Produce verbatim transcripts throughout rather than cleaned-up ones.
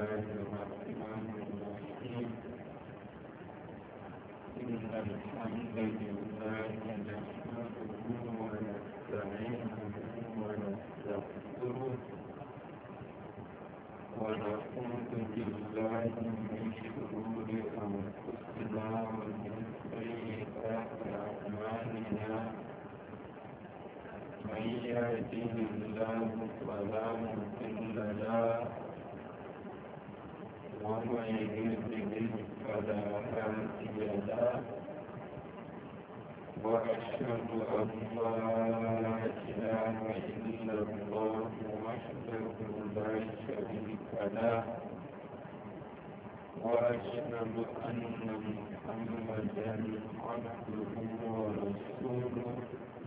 الرحمن الرحيم إن الحمد لله نحمده ونستعينه ونستغفره ونعوذ بالله من شرور أنفسنا ومن سيئات أعمالنا من يهده الله فلا مضل له ومن يضلل فلا هادي له وأشهد أن لا إله إلا الله وحده لا شريك له وأشهد أن محمدا عبده ورسوله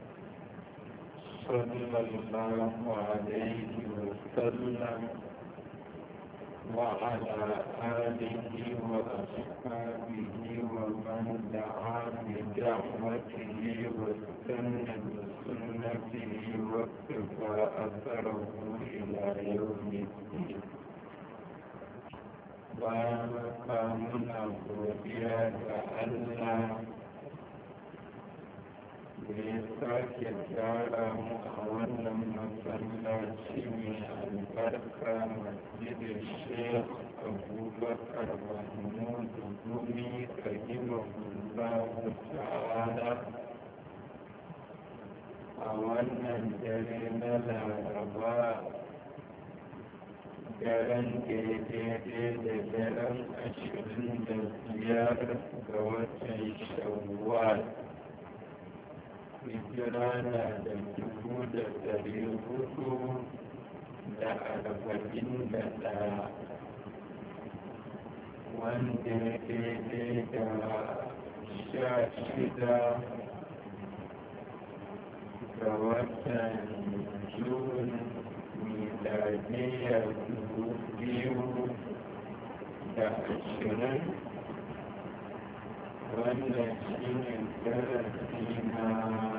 صلى الله عليه وسلم وعلى آله وأصحابه ومن دعا بدعوته واستنى بسنته واقتفى أثره إلى يوم الدين. بارك منا godiya ga Allah da ya sake gyara mu a wannan masallaci mai albarka masjidin Sheikh Abubakar Mahmud Gumi rahimahullahu ta'ala a wannan dare na Laraba daren daidai da daren ashirin da biyar ga watan Shawwal hijira na da dubu da dari hudu da arba'in da ɗaya wanda ya daidai da sha shida ga watan Jun miladiyya dubu biyu da ashirin wannan shi ne darasi na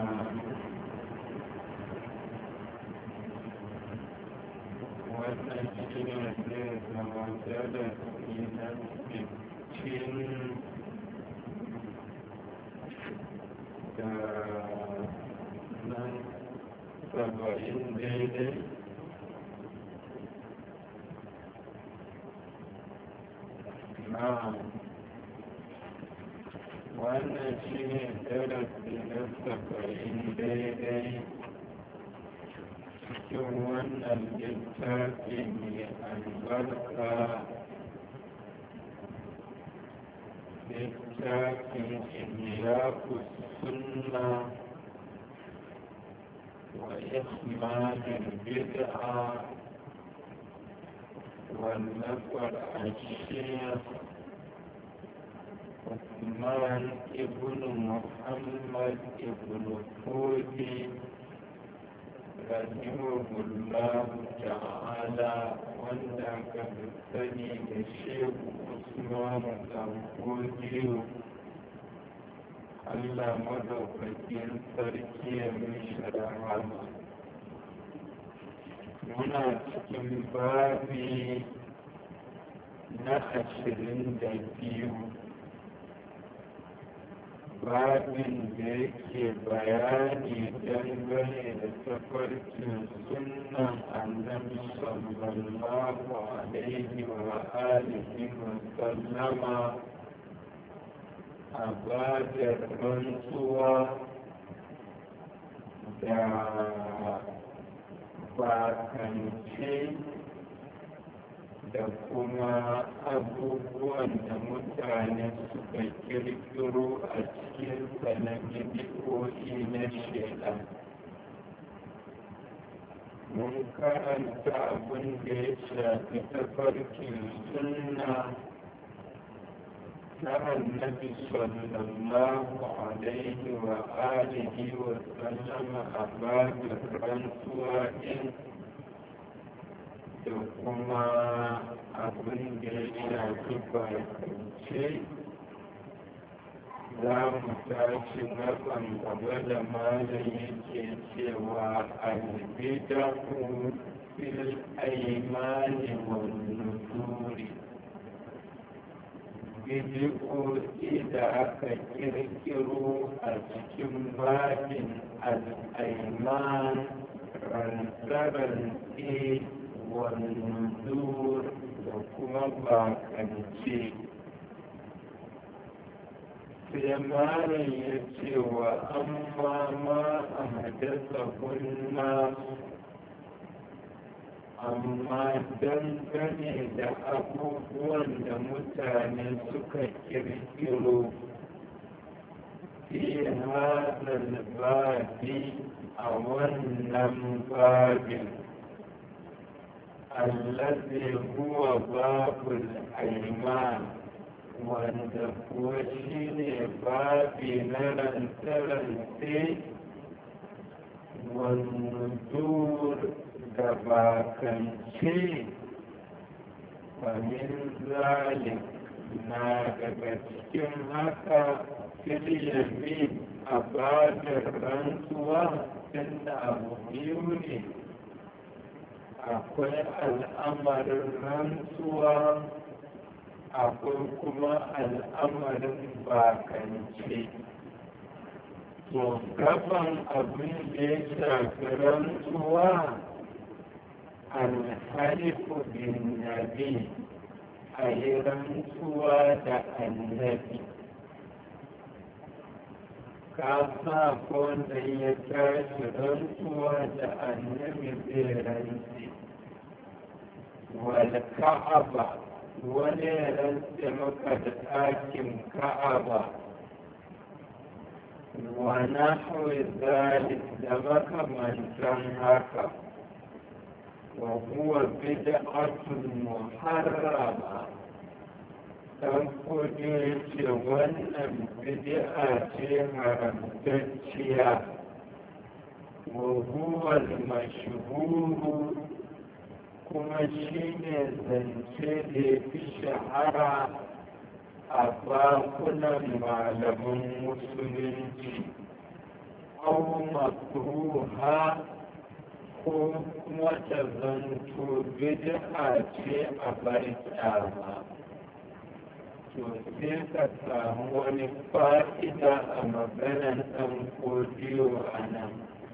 wannan shi ne zai zama darasi na sittin da nan saba'in daidai na wannan shi ne darasi na saba'in daidai cikin wannan littafi mai albarka littafin ihyaku sunna wa ihmadul bid'a والنفر الشيخ عثمان ابن محمد ابن فودي رحمه الله تعالى وانك بالثاني الشيخ عثمان الفودي الله مدوكتين تركيا من شرعنا muna cikin babi na ashirin da biyu babin da yake bayani dangane da tafarkin sunnan annabi sallallahu alaihi wa alihi wa sallama a bada rantsuwa da bakance da kuma abubuwan da mutane suka kirkiro a cikin na bidiyoyi na shaitan. Mun karanta abin da ya shafi tafarkin sunna ta annabi sallallahu alaihi wa alihi wa sallama a babin rantsuwa ɗin da kuma abin da ya shafi bakance za mu tashi gaban gaba da malam yake cewa albidahu fil aimani wan nuzuri bidi'o'i da aka kirkiro a cikin babin al'aiman rantsarantse wan nuzur da kuma bakance sai malam ya ce wa amma ma a hadasa kunna amma dangane da abubuwan da mutane suka kirkiro fi hadal babi a wannan babin allazi huwa babul aiman wanda kuwa shi ne babi na rantse-rantse wanzur da bakance famin zalik na daga cikin haka filiyabi a babin rantsuwa inda abu biyu ne akwai al'amarin rantsuwa akwai kuma al'amarin bakance to gaban abin da ya shafi rantsuwa alhalifu bin nabi a yi rantsuwa da annabi ka sa wanda ya tashi rantsuwa da annabi zai rantsi wal ka'aba wani ya rantse maka da ɗakin ka'aba wa nahwi zalik da makamantan haka wa huwa bid'atun muharrama dan kodi yace wannan bid'a ce haramtacciya wa huwa al-mashhur kuma shi ne zance da ya fi shahara a bakunan malaman musulunci au makruha ko kuma ta zanto bid'a ce a bar kyama to sai ka samu wani fa'ida a maganar ɗan kodiyo a nan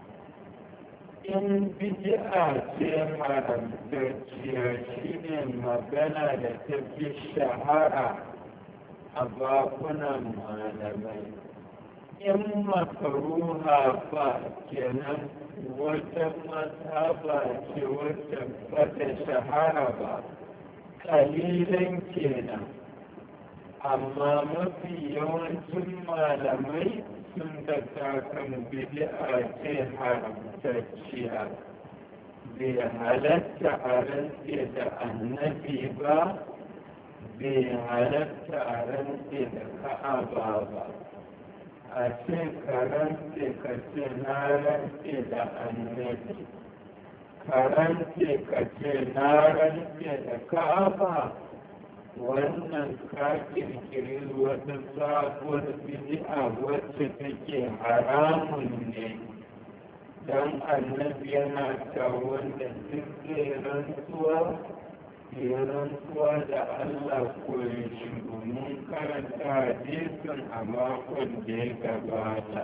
in bid'a ce haramtacciya shi ne magana da ta fi shahara a bakunan malamai in makaruha fa kenan wata mazhaba ce wata bata shahara ba kalilan kenan amma mafi yawancin malamai sun da kan bid'a ce haramtacciya bai halatta a rantse da annabi ba bai halatta a rantse da ka'aba ba a ce ka rantse ka ce na rantse da annabi ka rantse ka ce na rantse da ka'aba wannan ka kirkiri wata sabuwar bid'a wacce take haramun ne don annabi yana ta wanda duk zai rantsuwa ya rantsuwa da Allah ko ya shigo mun karanta hadisin a makon da ya gabata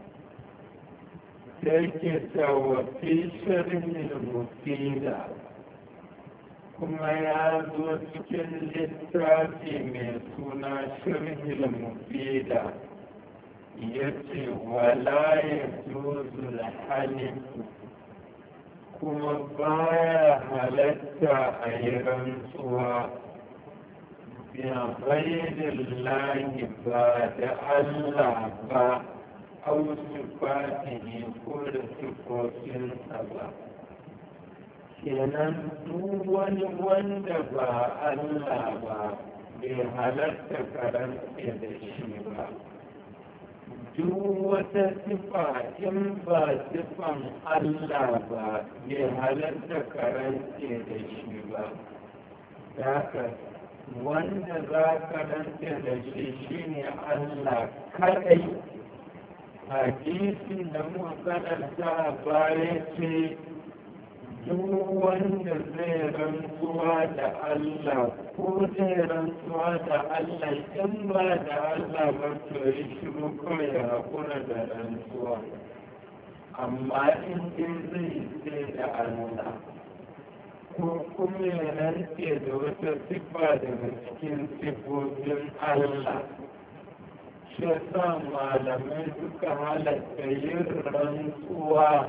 sai ke ta wafi shirin mufida kuma ya zo cikin littafi mai suna shirhil mufida ya ce wala ya juzu halifu kuma baya halatta a yi rantsuwa ya bayyana lahi ba da Allah ba au sifatihi ko da sifofinsa ba kenan duk wani wanda ba Allah ba bai halatta karanta da shi ba duk wata sifa in ba sifan Allah ba bai halatta karanta da shi ba haka wanda za ka rantse da shi shine Allah kadai. Hadisin da muka karanta a baya ce duk wanda zai rantsuwa da Allah ko zai rantsuwa da Allah in ba da Allah ba to yi shiru kawai ya haƙura da rantsuwa, amma in dai zai sai da Allah ko kuma ya rantse da wata siffa daga cikin siffofin Allah. Shi sa malamai suka halatta yin rantsuwa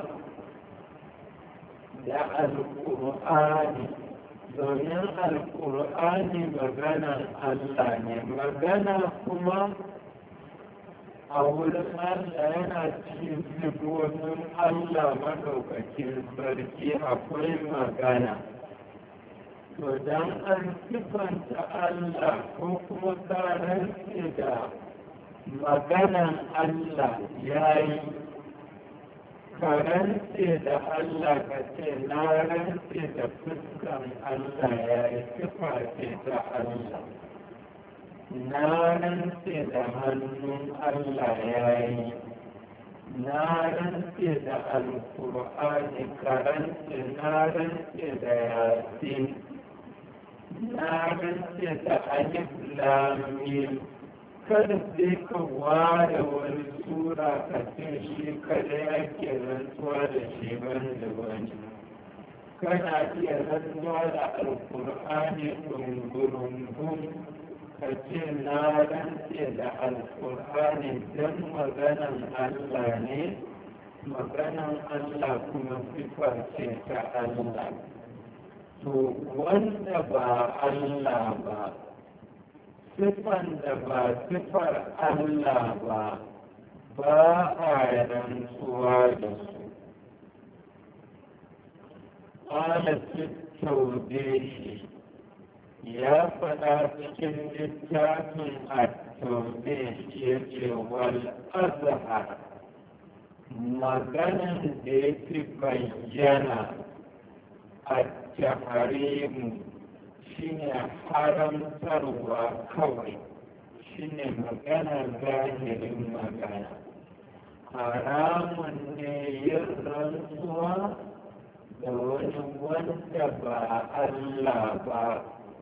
da Alƙur'ani, domin Alƙur'ani maganan Allah ne, magana kuma a wurin Allah yana cikin siffofin Allah maɗaukakin sarki akwai magana. To don an siffanta Allah ko kuma ka rantse da maganan Allah ya yi, ka rantse da Allah ka ce na rantse da fuskan Allah ya yi, siffa ce ta Allah. Na rantse da hannun Allah ya yi, na rantse da Alƙur'ani ka rantse, na rantse da Yasin, na rantse da Alif Lam Mim. Kada sai ka ware wani sura ka ce shi kada yake rantsuwa da shi wani da wani. Kana iya rantsuwa da Alƙur'ani ɗungurungun ka ce na rantse da Alƙur'ani don maganan Allah ne, maganan Allah kuma siffar ce ta Allah. To wanda ba Allah ba, siffan da ba siffar Allah ba, ba a rantsuwa da su. Ƙala taube ya faɗa cikin littafin a taube ya ce wal azhar, maganan da ya fi bayyana a taharimu shine haramtarwa kawai, shine magana zahirin magana. Haramun ne yin rantsuwa da wani wanda ba Allah ba,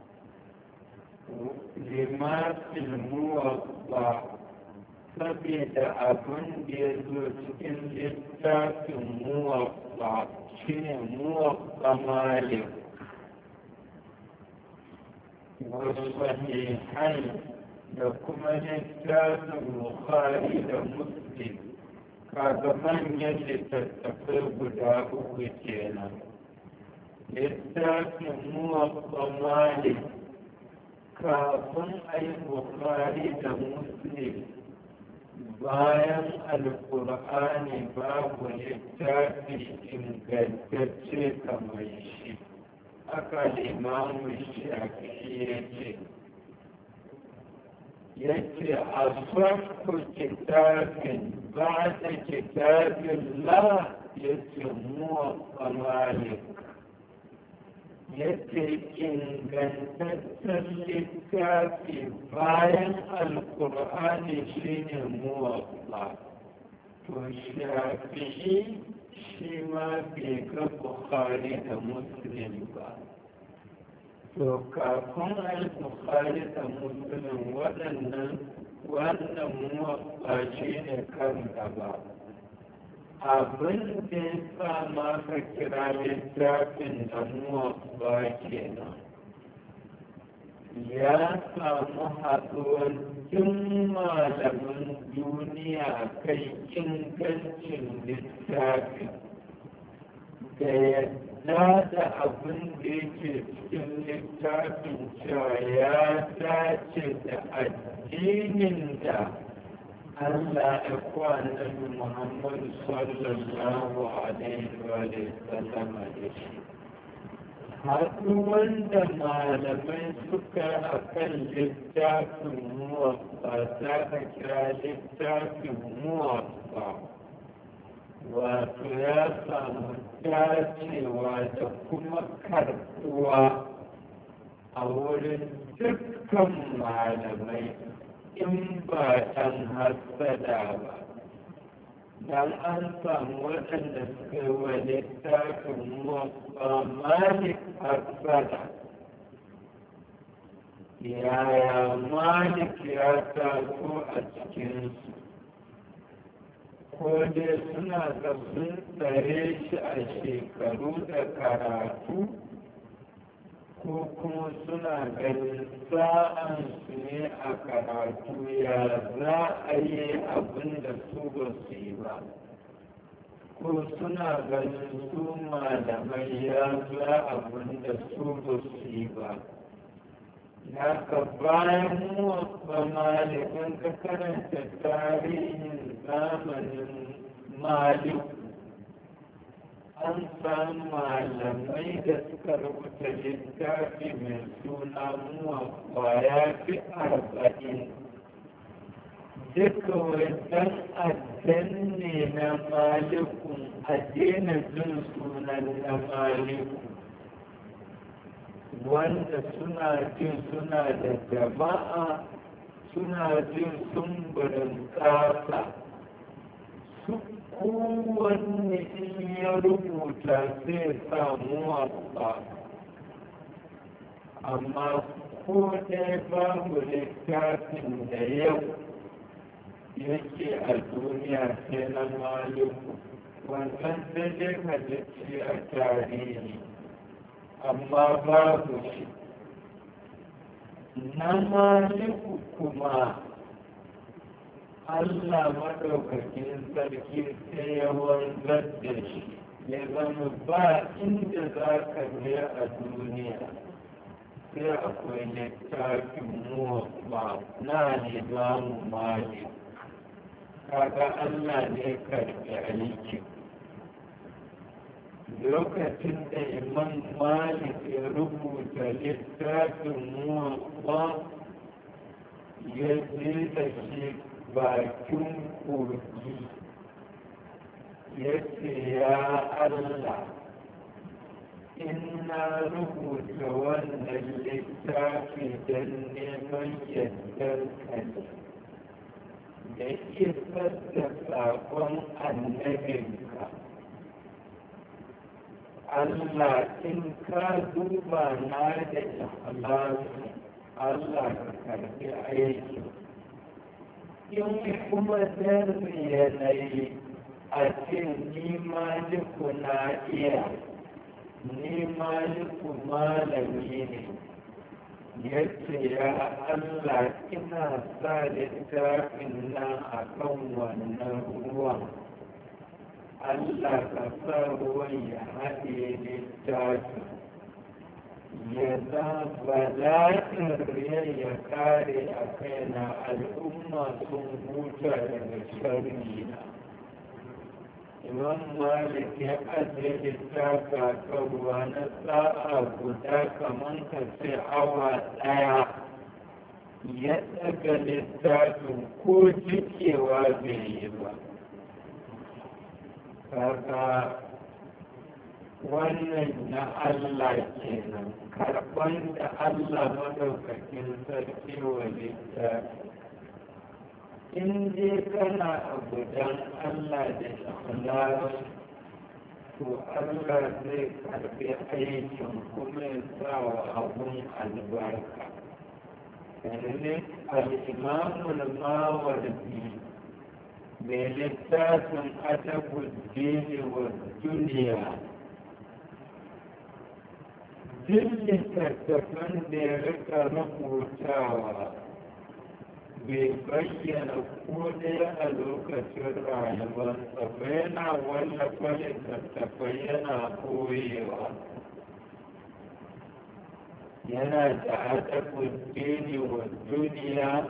lima filmuwa ba, saboda abin da ya zo cikin littafin muwaffa shine muwaffa Malik. والصحيحين لكم الإنسان البخاري ومسلم كمان يجب تتفق داؤه كينا الإنسان موطى مالك كافن أي بخاري ومسلم bayan alƙur'ani babu littafi ingantacce kamar shi. Aka limamu shafi ya ce, ya ce a farko kitabin ba da kitabin la ya ce muwa kamalik, ya ce ingantaccen littafi bayan alƙur'ani shi ne muwa ba. To shafi'i shi ma bai ga Bukhari da Muslim ba. To kafin ai Bukhari da Muslim waɗannan wannan muwaffa shi ne kan gaba. Abin da ya sa ma ka kira littafin da muwaffa kenan. Ya samu haɗuwar duk malaman duniya kai ingancin littafin da yadda da abin da yake cikin littafin cewa ya dace da addinin da Allah ya kwana da Muhammadu sallallahu alaihi wa sallam da shi. Haɗuwan da malamai suka a kan littafin muwaffa za ka kira littafin muwaffa, wato ya samu dacewa da kuma karɓuwa a wurin dukkan malamai in ba ɗan hassada ba dan an samu waɗanda suka yi wa littafin muwaɓɓa malik hassada yaya malik ya taso a cikinsu ko dai suna da sun tsare shi a shekaru da karatu ko kuma suna ganin sa'ansu ne a karatu ya za a yi abin da su ba su yi ba ko suna ganin su malamai ya za abin da su ba su yi ba haka bayan muwaffa malikin ka karanta tarihin zamanin malik an samu malamai da suka rubuta littafi mai suna muwaffa ya fi arba'in duka wajen addanne na malikun a daina jin sunan na malikun wanda suna jin suna da jama'a suna jin sumburin ƙasa su kowanne in ya rubuta zai samu wasa amma ko ɗaya babu littafin da yau yake a duniya sai na maluku wannan sai dai ka ce a tarihi amma babu shi na maliku kuma Allah maɗaukakin sarki sai ya wanzar da shi ya zama ba inda za ka je a duniya sai akwai littafin muwaffa na nizamu malik kaga Allah ne karɓi aikin lokacin da imam malik ya rubuta littafin muwaffa ya je da shi bakin kogi ya ce ya Allah ina rubuta wannan littafi don neman yardar ka ne da isar da saƙon annabinka Allah in ka duba na da ikhlasi Allah ka karbi aiki in kuma dan yanayi a ce ni maliku na iya ni maliku malami ne yace ya Allah ina sa littafin nan a kan wannan ruwan Allah ka sa ruwan ya haɗe littafi ya za bala'in riyar ya kare a kaina al'umma sun huta daga sharri na. Imam Malik ya ajiye littafi a kan ruwa na sa'a guda kamar ka ce awa ɗaya ya ɗaga littafin ko jikewa bai yi ba. Kaga wannan na Allah kenan karɓar da Allah madaukakin sarki wa littafi in dai kana abu don Allah da ikhlasi to Allah zai karɓi aikin kuma ya sa wa abun albarka yanzu al-imamul mawardi mai littafin adabul dini wa duniya duk littattafan da ya rika rubutawa bai bayyana ko ɗaya a lokacin rayuwarsa ba yana wallafa littattafai yana koyewa yana da adabul dini wa duniya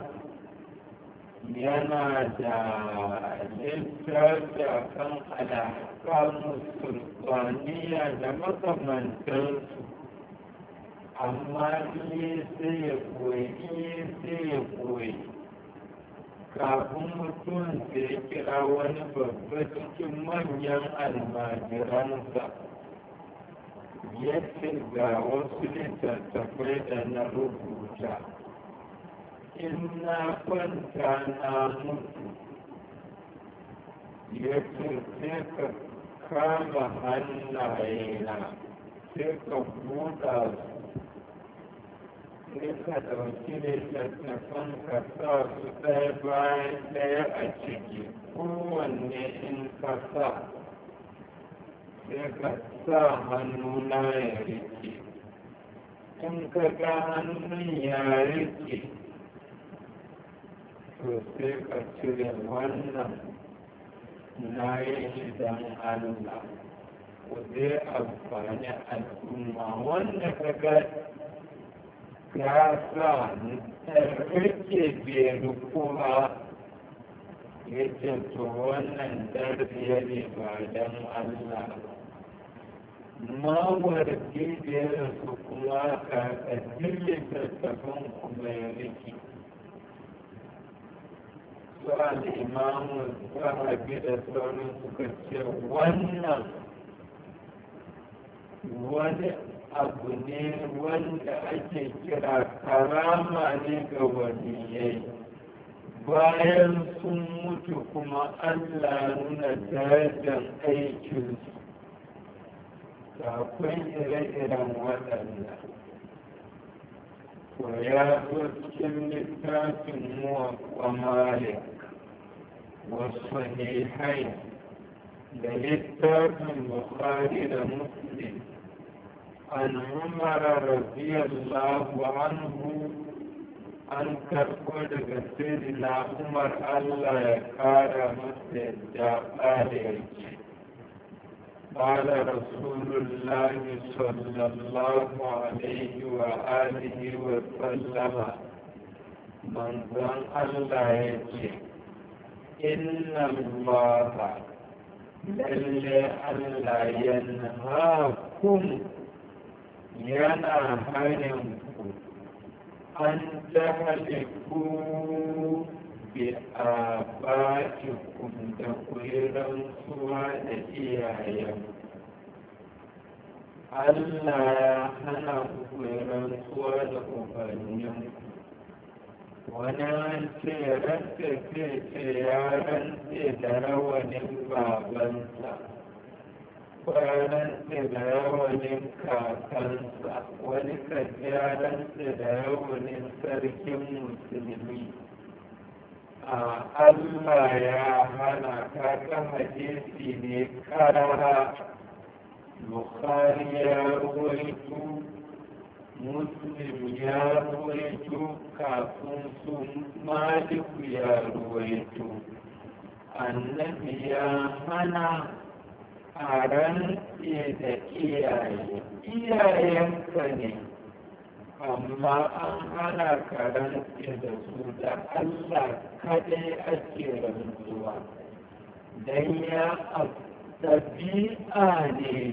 yana da littafi a kan alaƙamun sultaniya da makamantarsu amma iya sai ya koyi iya sai ya koyi kafin mutum da ya kira wani babba cikin manyan almajiransa ya ce ga wasu littattafai da na rubuta in na kwanta na mutu ya ce sai ka kama hannayena sai ka buɗa su sai ka ɗauki littattafan ka sa su ɗaya bayan ɗaya a ciki kowanne in ka sa sai ka sa hannuna ya rike in ka ga hannun ya rike to sai ka cire wannan na yi shi don Allah ku zai amfani al'umma wanda ka ga ya sa rike bai rukuwa ya ce to wannan darbiya ne ba don Allah mawar gidiyar su kuma ka ƙaddin littattafan kuma ya rike su al'imamu sahabi da sauran suka ce wannan wani abu ne wanda ake kira karama ne ga waliyai bayan sun mutu kuma Allah nuna darajar aikinsu akwai ire-iren waɗanda to ya zo cikin littafin muwaƙwa malik wasu nihai da littafin bukhari da muslim an umara radiyallahu anhu an karɓo daga sayyidina umar Allah ya ƙara masa yadda ƙara yake قال رسول الله صلى الله عليه وآله وسلم من ظن الله يجي إن الله للي ألا ينهاكم ينهاكم أن تهلكوا بآبائكم تقويرا سوى إياهم Allah ya hana ku rantsuwa da ubannin wani rantse rantse ce ce ya rantse da rawanin babansa ko ya rantse da rawanin kakansa wani kaji ya rantse da rawanin sarkin musulmi a Allah ya hana kakan hadisi ne karara Bukhari ya ruwaito, Muslim ya ruwaito, kafin su Maliku ya ruwaito. Annabi ya hana a rantse da iyaye, iyayenka ne, amma an hana ka rantse da su da Allah kaɗai ake rantsuwa. Dan ya ɗabi'a ne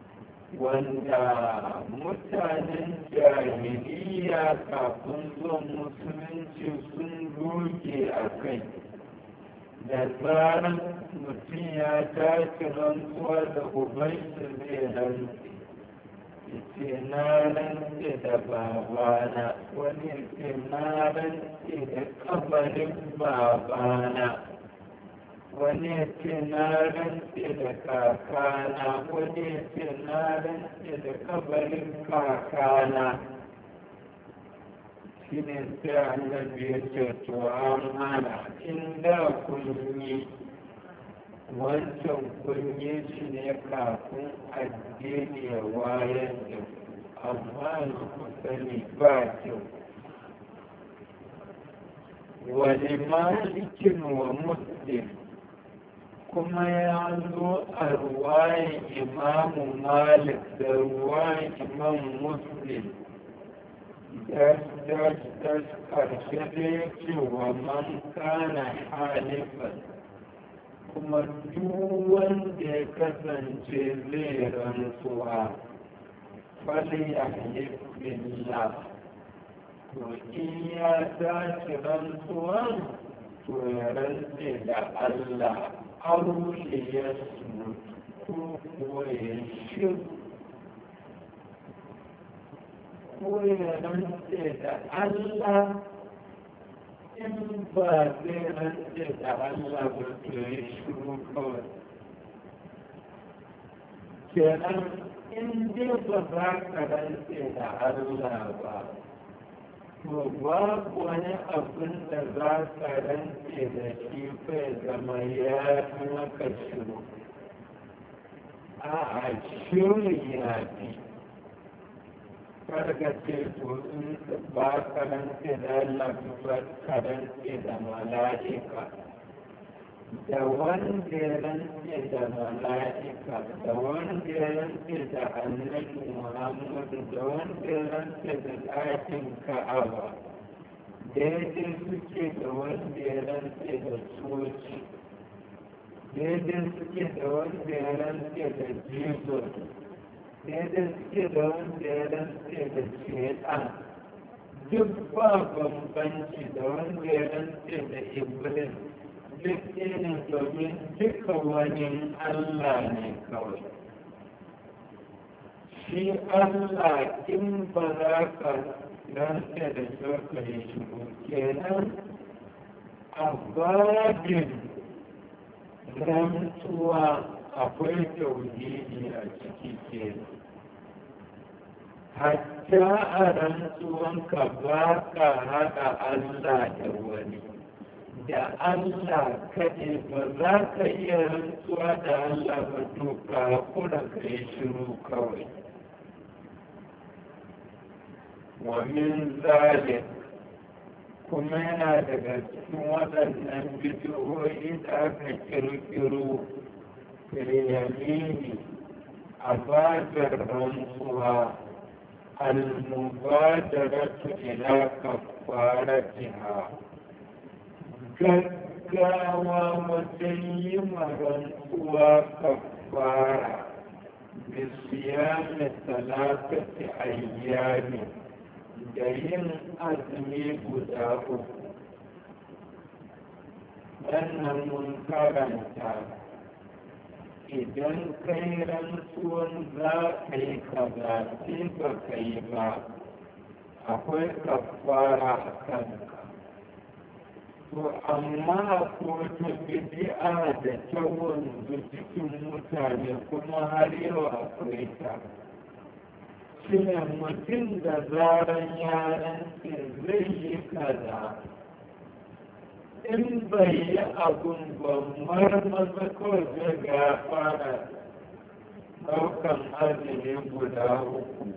wanda mutanen jahiliya kafin zuwan musulunci sun doge a kai da tsarin mutum ya tashi rantsuwa da ubanshi zai rantse ce na rantse da babana wani ce na rantse da kabarin babana wani ya ce na rantse da kakana wani ya ce na rantse da kabarin kakana shi ne sai annabi ya ce to an hana in da kun yi wancan kun yi shi ne kafin addini ya wayar da amma ku sani ba kyau wani malikin wa muslim kuma ya zo a ruwayin imamu malik da ruwayin imam muslim da ƙarshe da ya ce wa man kana halifan kuma duk wanda ya kasance zai rantsuwa fali a billah to in ya tashi rantsuwa to ya rantse da Allah aure ya su ko kuwa ya shiru ko ya rantse da Allah in ba zai rantse da Allah ba to ya shiru kawai. Kenan in dai ba za ka rantse da Allah ba, to babu wani abin da za ka rantse da shi kai zama ya fi maka shiru. A'a, shiru ya fi. Karka ce to in ba ka rantse da Allah ba ka rantse da mala'ika. Da wanda ya rantse da mala'ika, da wanda ya rantse da annabi Muhammadu, da wanda ya rantse da ɗakin Ka'aba, daidai suke da wanda ya rantse da coci, daidai suke da wanda ya rantse da Jesus, daidai suke da wanda ya rantse da Shaitan, duk ba bambanci da wanda ya rantse da Iblis. Duk ne domin duka wani Allah ne kawai. Shi Allah in ba za ka rantse da shirka ya shigo kenan a babin rantsuwa akwai tauhidi a ciki kenan. Hatta a rantsuwanka ba ka haɗa Allah da wani. Da Allah kaɗai ba za ka iya rantsuwa da Allah ba to ka kuna ka yi shiru kawai. Wa min zalik kuma yana daga cikin waɗannan bidiyoyi da aka ƙirƙiro firyamini a babin rantsuwa al-mubadaratu ila kafaratiha. Gaggawa wajen yi rantsuwa kafara da siyami talatati ayyami da yin azumi guda uku. Wannan mun karanta idan kai rantsuwan za ka yi kaza sai ba ka yi ba, akwai kafara a kanka. To amma ko ta bidi'a da ta wanzu cikin mutane kuma har yau akwai ta. Shine mutum da zaran yaran zai yi kaza, in bai yi abun ba marmaza kawai zai ga fara ɗaukan azumi guda uku.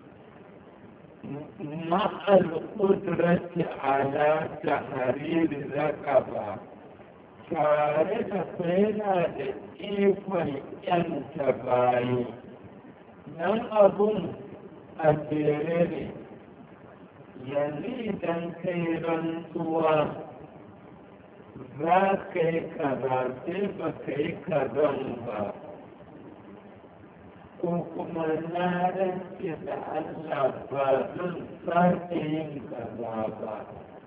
مع القدرة على تحرير الرقبة tare da yana da ikon ‘yanta bayi, nan abun a jere ne, yanzu idan kai rantsuwa za ka yi kaza sai ba ka yi kazan ba. Ko kuma na rantse da Allah ba zan sake yin kaza ba,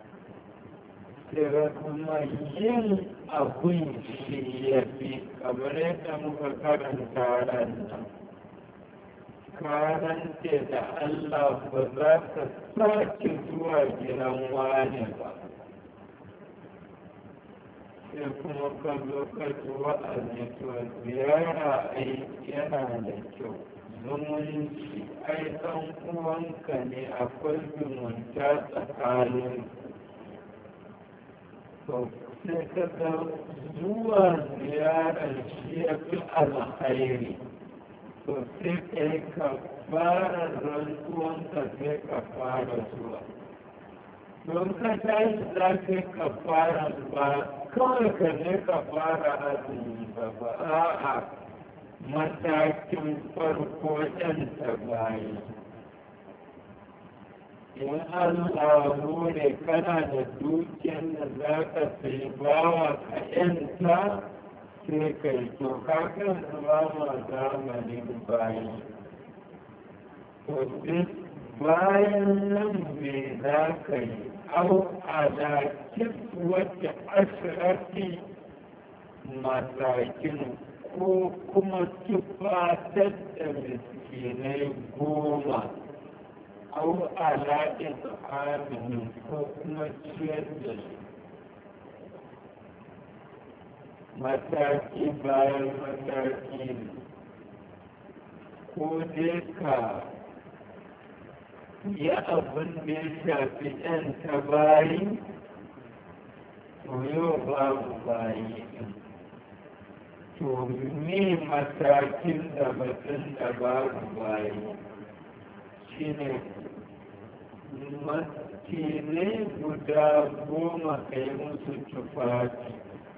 daga kuma yin abun shi ya fi kamar yadda muka karanta ranar. Ka rantse da Allah ba za ka sake zuwa gidan wani ba. Sai kuma ka zo ka ci wa'azi to ziyara ai yana da kyau. Zumunci ai ɗan uwanka ne akwai zumunta tsakanin. To sai ka ga zuwa ziyarar shi ya fi alkhairi. To sai ka yi ka fara rantsuwanka sai ka fara zuwa. Don ka tashi za ka yi ka fara ba kawai ka je ka fara azumi ba ba a'a matakin farko ‘yanta bayi. In Allah ne kana da dukiyar da za ka sai bawa ka ‘yanta sai ka yi to kakan zama ma zamanin bayi. To duk bayan nan me za ka yi أو على كسوة عشرة مساكن ko kuma tufatar da miskinai goma au alaƙin amini ko kuma ciyar da su mataki bayan mataki ne ko dai ka yi abin da ya shafi ‘yan tabayi to yau babu bayi to me matakin da batun da babu bayi shi ne matinai guda goma ka yi musu tufafi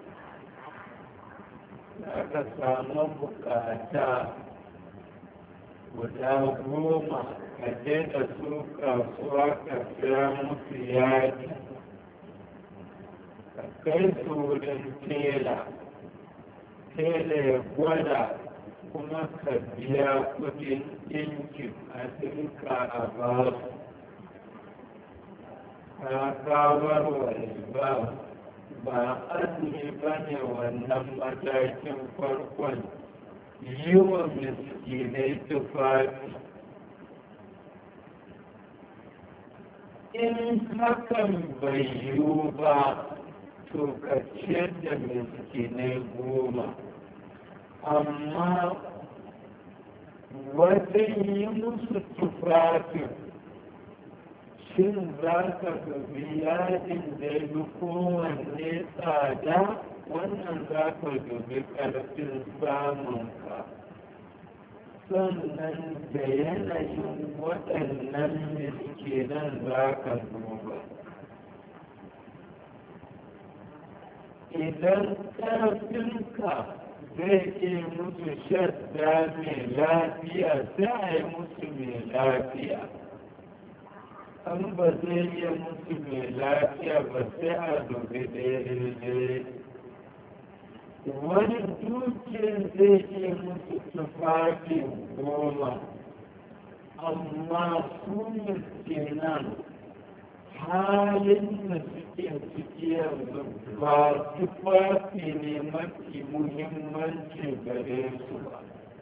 aka samu bukata guda goma ka je da su kasuwa ka siya musu yaji ka kai su wurin tela tela ya gwada kuma ka biya kudin ɗinkin a dinka a ba su ka kawar wani ba ba azumi ba ne wannan matakin farkon yi wa miskinai tufafi in hakan bai yiwu ba to ka ciyar da miskinai goma amma wajen yi musu tufafin shin za ka dubi yadin da ya fi kowanne tsada wannan za ka dubi ƙarfin samunka sannan da yanayin waɗannan miskinan za ka duba idan ƙarfinka zai iya musu shadda mai lafiya sai a yi musu mai lafiya an ba zai iya musu mai lafiya ba sai a dubi daidai wani dukiyar zai iya musu tufafi goma amma su miskinan halin da suke ciki yanzu ba tufafi ne mafi muhimmanci gare su ba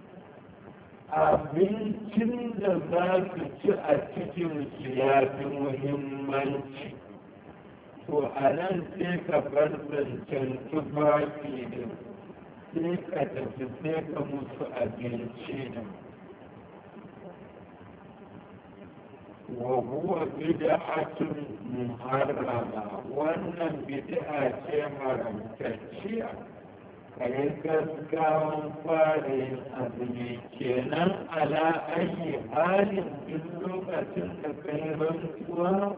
abincin da za su ci a cikin su ya fi muhimmanci to a nan sai ka bar zancen tufafi din sai ka tafi sai ka musu abinci din وهو بدعة محرمة wannan bid'a ce haramtacciya kai gaggawan fara yin azumi kenan ala ayi halin duk lokacin da kai rantsuwa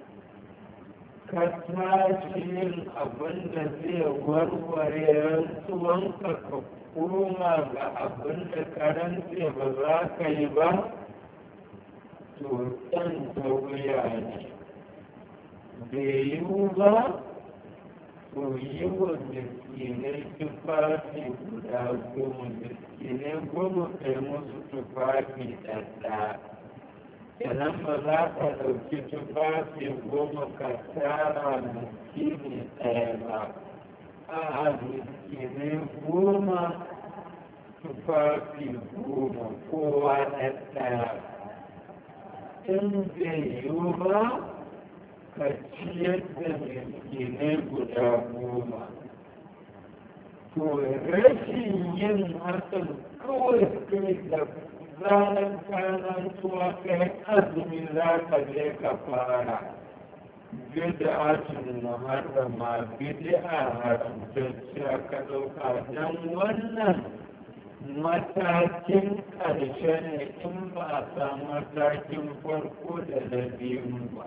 ka tashi yin abin da zai warware rantsuwanka ka koma ga abin da ka rantse ba za ka yi ba to ɗan ta wuya ne bai yiwu ba to yi wa miskinai tufafi guda goma miskinai goma kai musu tufafi ɗaɗɗa idan ba za ka ɗauki tufafi goma ka tara miskini ɗaya ba a miskinai goma tufafi goma kowa ɗaɗɗaya in bai yiwu ba ka ciyar da miskinai guda goma to rashin yin hakan kawai kai da ranar kanan tuwa kai azumi za ka je ka fara bid'atun muharrama bid'a haramtacciya ka ɗauka don wannan matakin ƙarshe ne in ba a samu matakin farko da na biyu ba.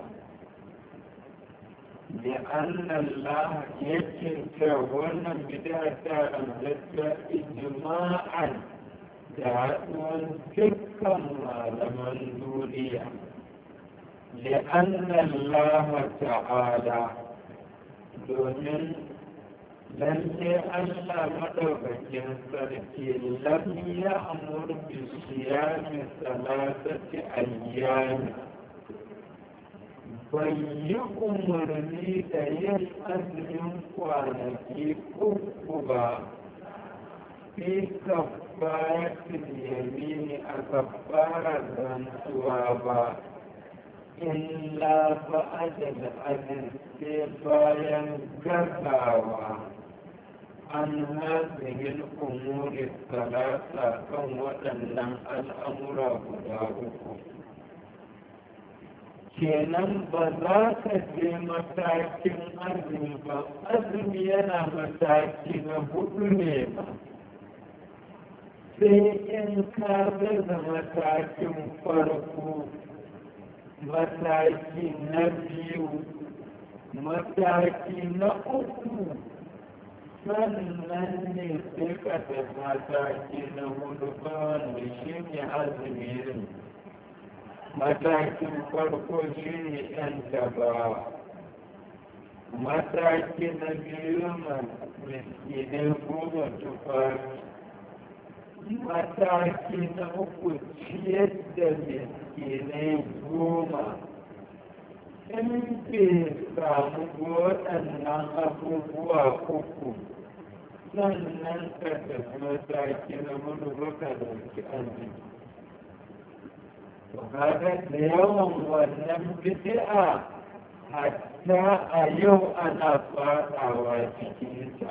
Da Allah yake cewa wannan bid'a ta ramzata ijma'an da haɗuwan dukkan malaman duniya. لأن الله تعالى domin lalle Allah madaukakin sarki lam ya amur bi siyami salatati ayyami bai yi umarni da yin azumin kwanaki uku ba fi kafayatin yamini a kafarar rantsuwa ba إلا بعد الأجل بايا قرأوا عن هذه الأمور الثلاثة كم وأن الأمر بداؤكم kenan ba za ka je matakin azumi ba azumi yana mataki na hudu ne ba sai in ka gaza matakin farko mataki na biyu mataki na uku sannan ne sai ka tafi mataki na hudu ba wanda shi ne azumi matakin farko shi ne ‘yan tabawa mataki na biyu miskinai goma tufafi mataki na uku ciyar da miskinai goma in bai samu waɗannan abubuwa uku sannan ka tafi mataki na hudu baka dauki arziki وهذا اليوم والنبدأ حتى أيو أنا فاقع واتكيسا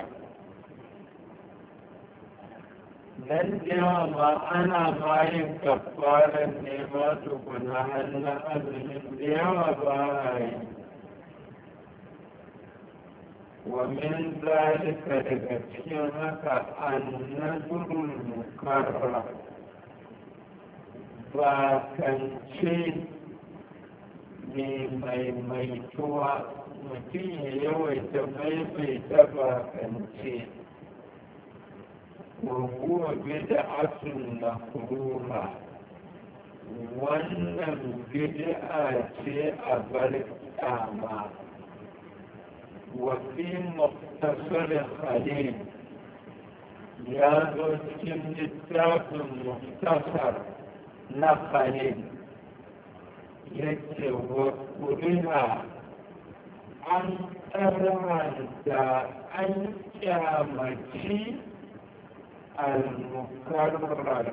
لن أنا معي كفارا نعمات كنا هلا أذن اليوم باي ومن ذلك لكثيرك النذر المكرر bakance ne maimaituwa mutum ya yawaita maimaita bakance wa bid'atun makruha wannan bid'a ce a bar kyama wa fi muktasar khalil ya zo cikin littafin muktasar na khalil yake wa kuriha an karanta an kyamaci al-mukarrar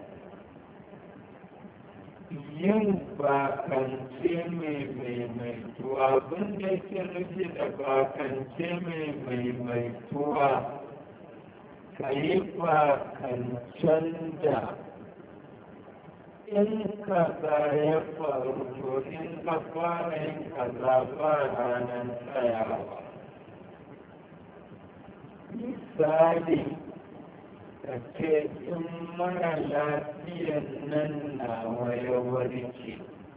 yin bakance mai maimaituwa abin da ke nufi da bakance mai maimaituwa ka yi bakancen da in kaza ya faru to in ka fara yin kaza ba ranar tsayawa misali ka ce in mara lafiyan nan nawa ya warke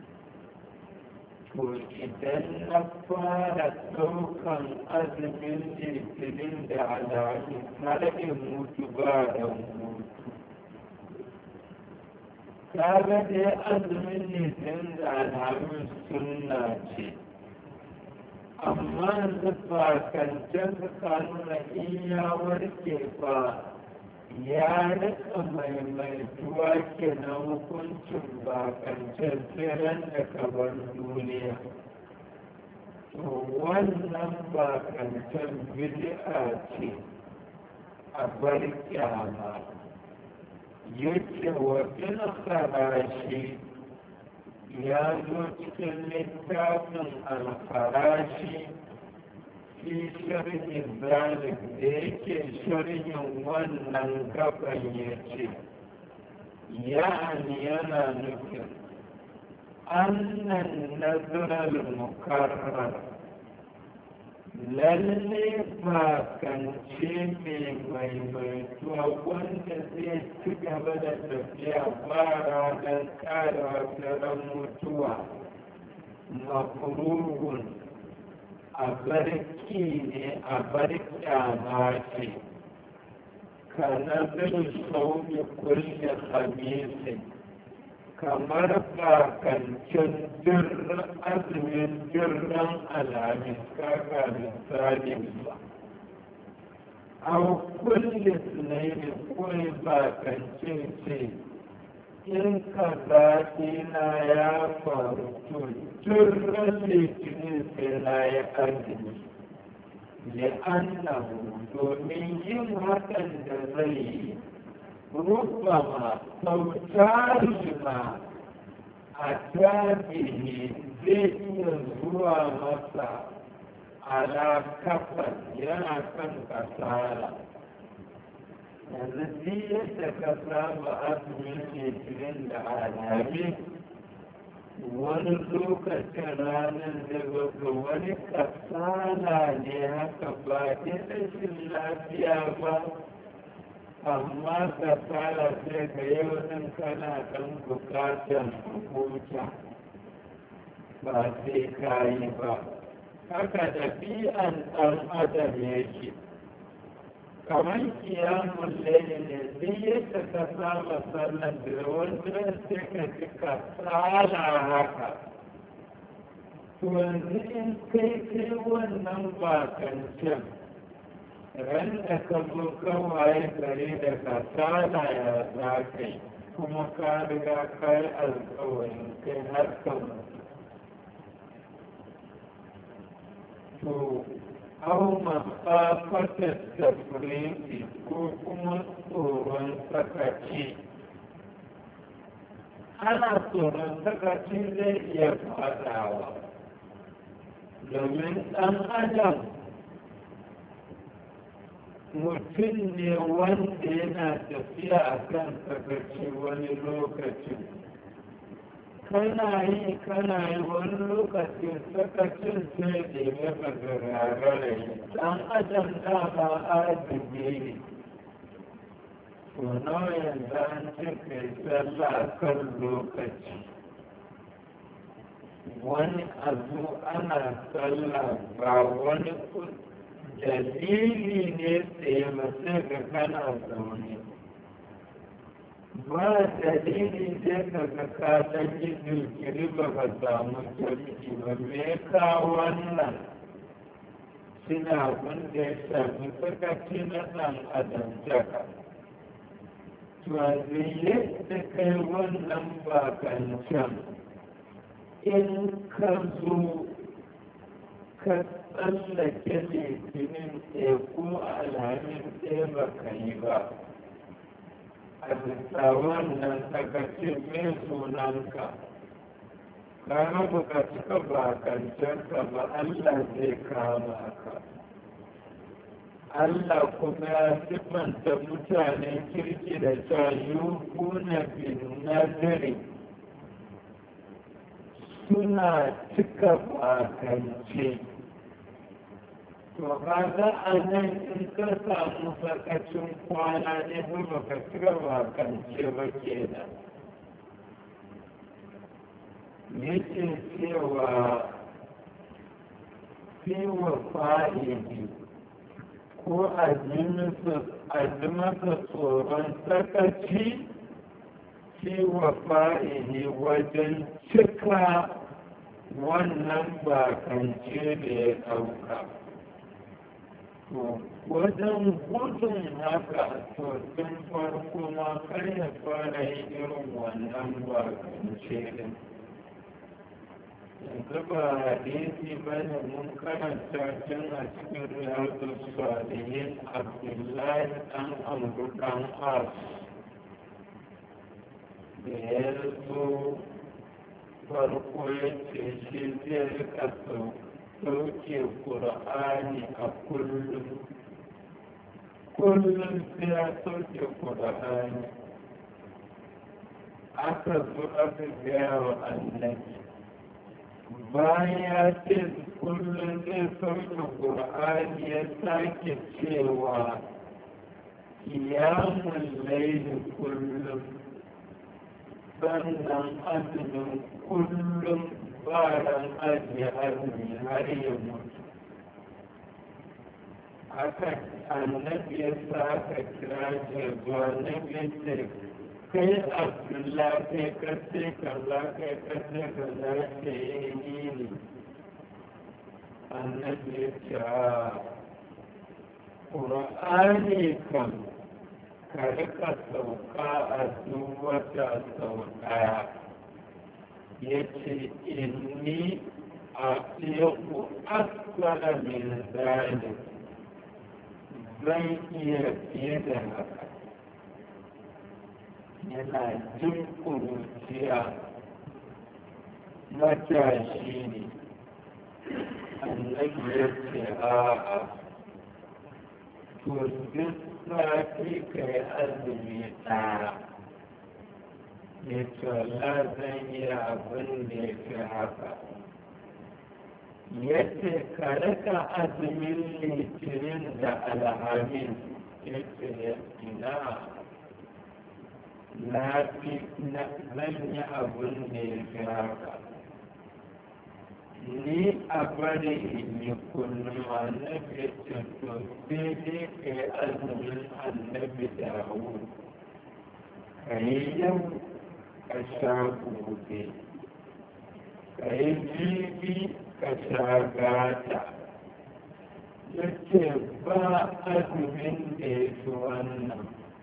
to idan na fara ɗaukan azumin litinin da alaƙi har in mutu ba da mutu kaga dai azumin litinin da alhamis sunna ce amma yanzu bakancen ka nuna in ya warke ba ya rika maimaituwa ke na hukuncin bakancen tseren da kabar duniya to wannan bakancen bid'a ce a bar kyama yake wa bin farashi ya zo cikin littafin alfarashi fi sharhin zalik da yake sharhin wannan gaban ya ce ya'ani yana nufin annan nazarar mukarrar lalle ba kance mai maimaituwa wanda zai ci gaba da tafiya ba ranar ƙara daren mutuwa makuruhun a barki ne a barkyama ce ka nazarin sauri kulle hamisin kamar bakancin jirgin azumin jirgin alamis kaka misalin ba a kulle sunayi kawai bakancin ce in ka zaɓi na ya faru to jirgin litinin sai na ya azumi ya annahu domin yin hakan da zai yi ربما ترجم أتابه ذي zuwa masa ala kafar yana kan kasala yanzu duk yadda ka saba azumin litinin da alhamis wani lokacin ranar daga wani kasala ne haka ba ta rashin lafiya ba amma kasala sai ga yau ɗin kana ɗan buƙatar huta ba sai ka yi ba haka ɗabi'an ɗan adam yake kamar kiyamun laili ne duk yadda ka saba sallar da wanda sai ka ji kasala haka to yanzu in kai kai wannan bakancin ran da ka zo kawaye gare da kasala ya za ka yi kuma ka riga ka yi alkawarin kai har ka mutu to au mafafatar tafriti ko kuma tsoron sakaci ana tsoron sakaci zai iya fadawa domin ɗan adam mutum ne wanda yana tafiya a kan sakaci wani lokacin kana yi kana yi wani lokacin sakacin sai da ya gagara yi ɗan adam dama ajiye ne to nawa yanzu an ce kai sallah kan lokaci wani abu ana sallah ba wani dalili ne tsaye masu ga kana zaune ba dalili sai ka ga ka ɗan yi jirgiri ba ka samu jirgi ba me ka wannan suna wanda ya shafi sakaci na ɗan adam jaka to yadda kai wannan bakancan in ka zo ka tsallake litinin ɗaya ko alhamis ɗaya ba ka yi ba a bisa wannan sakacin mai sunanka ka rabu ka cika bakancanka ba Allah zai kama ka Allah kuma ya siffanta mutanen kirki da cewa yukuna bin nazari suna cika bakance to kaga a nan in ka samu sakacin kwana ne ba ka cika bakance ba kenan yake cewa fiwa fa'idi ko a ji masa tsoron sakaci fiwa fa'idi wajen cika wannan bakance da ya ɗauka to wajen gudun haka to tun farko ma kar ya fara yi irin wannan bakance din yanzu ba hadisi ba ne mun karanta tun a cikin riyadu salihin abdullahi ɗan amru ɗan as da ya zo farko ya ce shi zai rika sauke ƙur'ani a kullum kullum sai ya sauke ƙur'ani aka zo aka gaya wa annabi bayan ya ce kullum zai sauke ƙur'ani ya sake cewa kiyamun laili kullum sannan azumin kullum bayan ajiye azumi har ya mutu aka annabi ya sa aka kira shi zuwa annabi ce kai abdullahi kai kace kaza kai kace kaza ke yi ne annabi ya ce a ƙur'ani kan ka rika sauka a duk wata sau ɗaya ya ce inni a ku asfala min zalik zan iya fiye da haka yana jin kuruciya matashi ne annabi ya ce a'a to duk sati ka yi azumi ɗaya ya ce wala zan yi abin da ya fi haka ya ce ka rika azumin litinin da alhamis ya ce ina na fi zan yi abin da ya fi haka ni a bari in yi kullum annabi ce to sai dai ka yi azumin annabi dawo ka yi yau ka sha gobe ka yi jibi ka sha gata ya ce ba azumin da ya fi wannan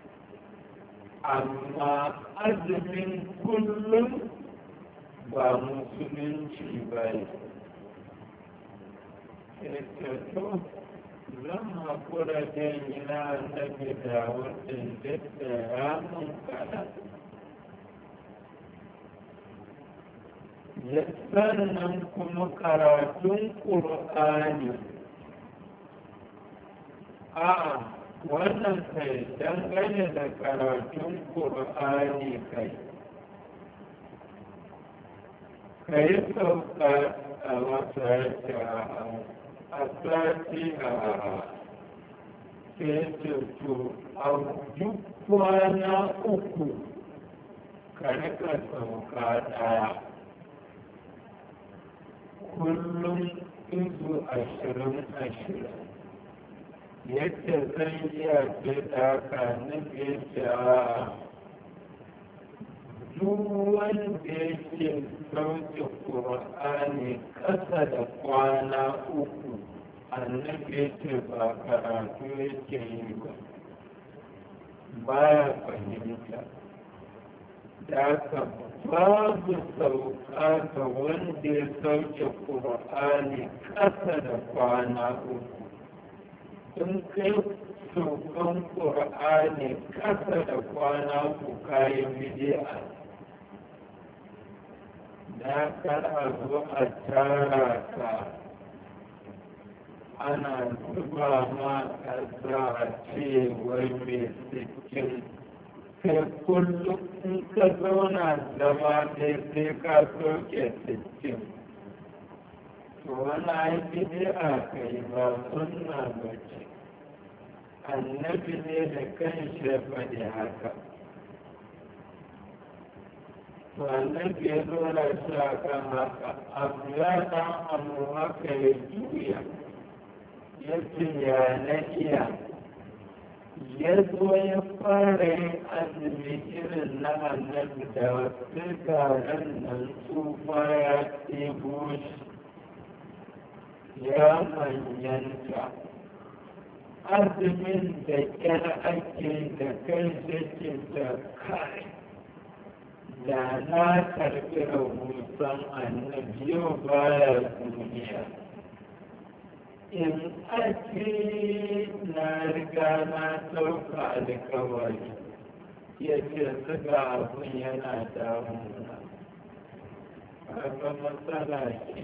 amma azumin kullum ba musulunci ba ne to zan haƙura da yana annabi da waɗanda da ya mun kada ya sannan kuma karatun ƙur'ani a wannan kai dangane da karatun ƙur'ani kai ka yi sauka a wata a sati a ketutu a duk kwana uku ka rika sauka ɗaya kullum izu ashirin ashirin yadda zan iya ce ɗaka na beta duk wanda yake sauke ƙur'ani ƙasa da kwana uku annabi ce ba karatu yake yi ba baya fahimta da ka babu sauka ga wanda ya sauke ƙur'ani ƙasa da kwana uku in kai saukan ƙur'ani ƙasa da kwana uku kayan bidi'a da kar a zo a tara ka ana zuba ma ƙasa a ce wai mai sikin sai kullum in ka zauna zama ɗaya sai ka soke sikin to wani aiki ne a kai ba sunna ba ce annabi ne da kan shi faɗi haka wannan ya zora shi a kan haka abu ya ɗan abu haka ya juya ya ce ya na iya ya zo ya fara yin azumi irin na annabi da wasu garan nan tsufa ya ɗebo shi ya manyanta azumin da ƙyar ake da kai shi da kai da na karɓi rahoton annabi yau baya duniya in ake na riga na ɗauka alkawari ya ce zuga abin yana damuna kaga matsala ke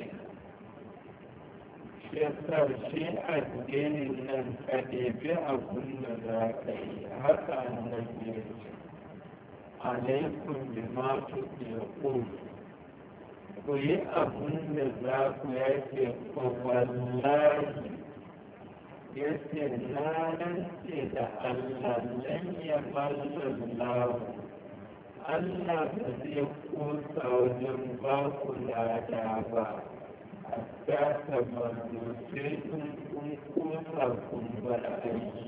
yasa shi addinin nan ka ɗebi abin da za ka yi haka annabi ya ce alaikum bima tuqul ku yi abin da za ku yake ko wallahi yace na rantse da Allah lan ya ballallahu Allah ba zai kusa wajen ba ku lada ba hatta tabbatu sai kun kusa kun bar aiki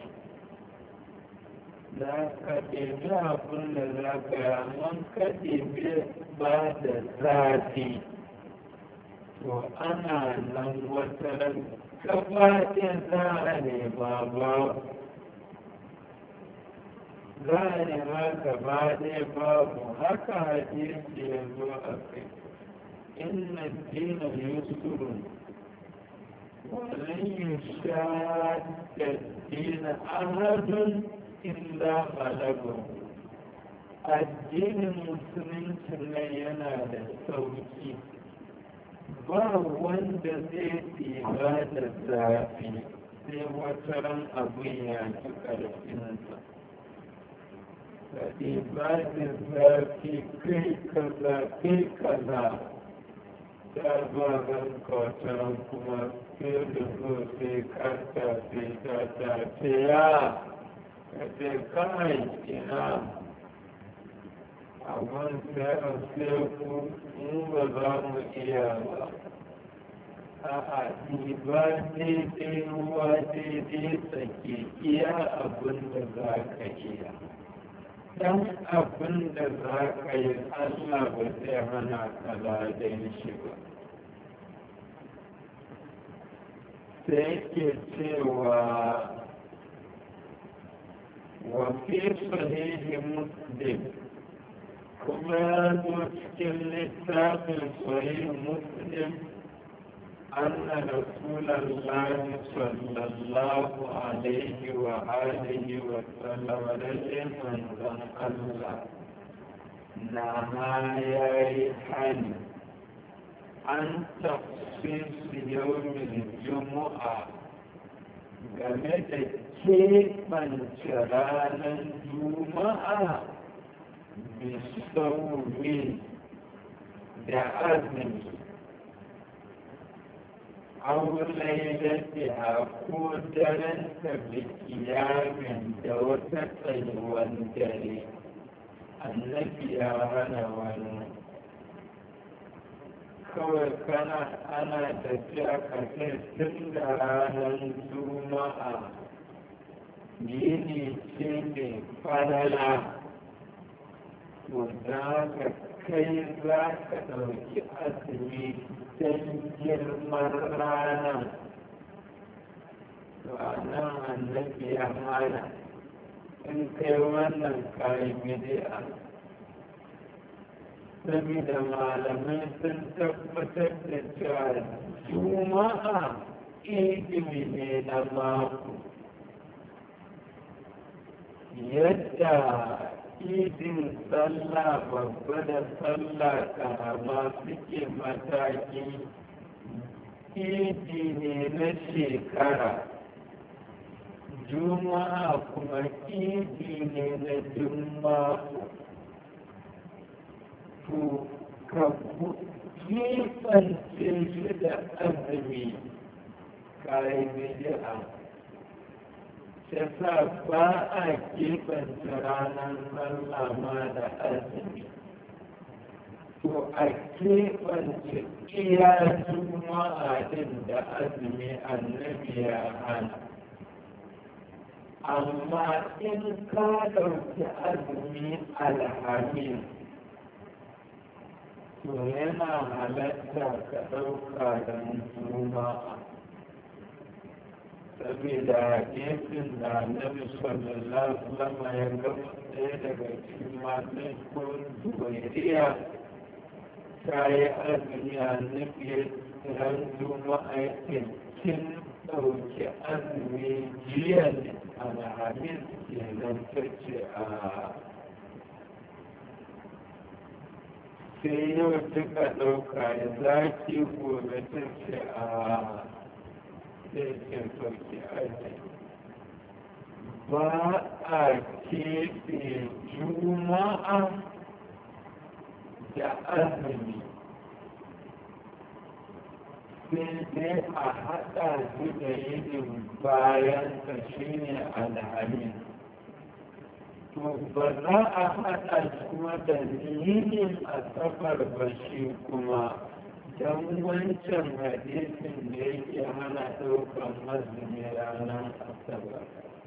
za ka ɗebi abin da za ka yi amma ka ɗebi ba da zafi to ana nan wata ran gaba ɗaya za a nema babu za a nema gaba ɗaya babu haka hadisi ya zo a kai inna dina yusrun ولن يشاد الدين أحد إلا غلبه addinin musulunci nan yana da sauki ba wanda zai ɗiba da zafi sai wata ran abin ya ci ƙarfinsa ka ɗiba da zafi kai kaza kai kaza ta ba ranka wata ran kuma sai da so sai karta sai ta tafiya ka ce kai ina abin sai a sai ku in ba za mu iya ba a'a ba daidai ruwa daidai tsake iya abin da za ka iya dan abin da za ka yi Allah ba zai hana ka ladan shi ba sai ke cewa wa fi sahihi muslim kuma ya zo cikin littafin sahih muslim أن رسول الله صلى الله عليه وآله وسلم رجل من الله نهى يرحل عن تخصيص يوم الجمعة game da keɓance ranar juma'a bisauri da azumi أو ليلتها قدرا بقيام دوتة والدري النبي أنا وانا kawai kana ana tafiya kasar tun da ranar juma'a yini ce mai falala to za ka kai za ka ɗauki azumi don girman rana to a nan annabi ya hana in kai wannan kayan bidi'a saboda malamai sun tabbatar da cewa juma'a ilimi ne na mako yadda idin sallah babba da sallah karama suke mataki idi ne na shekara juma'a kuma idi ne na juma'a to ka kifance shi da azumi kayan bidi'a ta sa ba a kifance ranar sallah ma da azumi to a kifance iya juma'a din da azumi annabi ya hana amma in ka ɗauki azumi alhamis to yana halatta ka ɗauka da juma'a saboda hadisin da annabi sallallahu alaihi wasallam ya gama ɗaya daga cikin matan ko zuwairiya ta yi azumi annabi ran juma'a ya kin ɗauki azumi jiya ne alhamis ke zantacce a sai yau duka ɗauka ya zaki gobe ta ce a sai ke sauki aji ba a keɓe juma'a da azumi sai dai a haɗa su da yinin bayan ka shi ne alhamis to ba za a haɗa kuma da yinin asabar ba shi kuma don wancan hadisin da yake hana ɗaukan azumi ranar asabar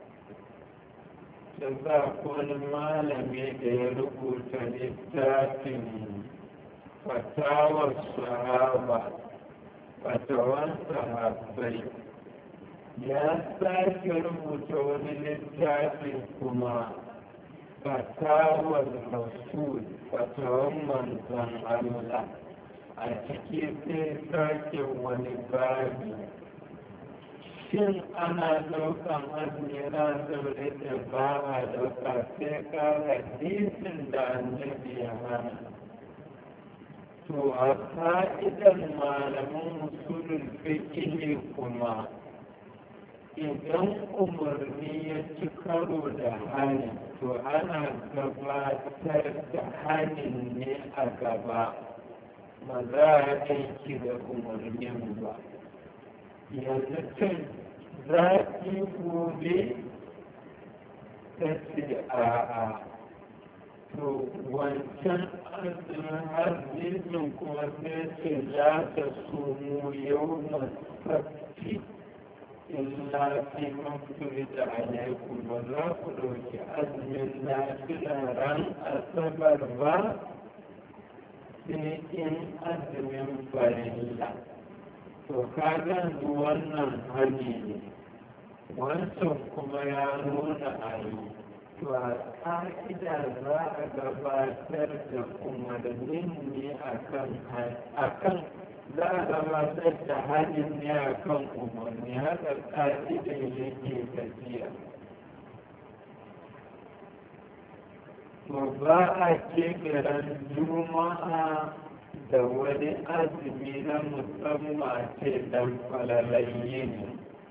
da za wani malami da ya rubuta littafin fatawar sahaba fatawan sahabbai ya sake rubuta wani littafin kuma fatawar rasul fatawan manzon Allah a ciki sai sake wani babi shin ana ɗaukan azumi ran zaure da ba a ɗauka sai ka hadisin da annabi ya hana to a ka'idan malaman usulul fiqh kuma idan umarni ya ci karo da hani to ana gabatar da hanin ne a gaba ba za a aiki da umarnin ba yanzu can zafi gobe ta ce a'a to wancan azumin hadisin kuma sai ce za ta sumu yau masarci illa fi mafuri da alaikum ba za ku ɗauki azumin lafiya ran asabar ba sai in azumin farilla to ka ganzu wannan hali ne wancan kuma ya nuna a yi to a ƙa'ida za a gabatar da umarnin ne a kan za a gabatar da halin ne a kan umarni haka ƙa'idan yake tafiya to ba a kekiran juma'a da wani azumi na musamman ce dan falalayye ne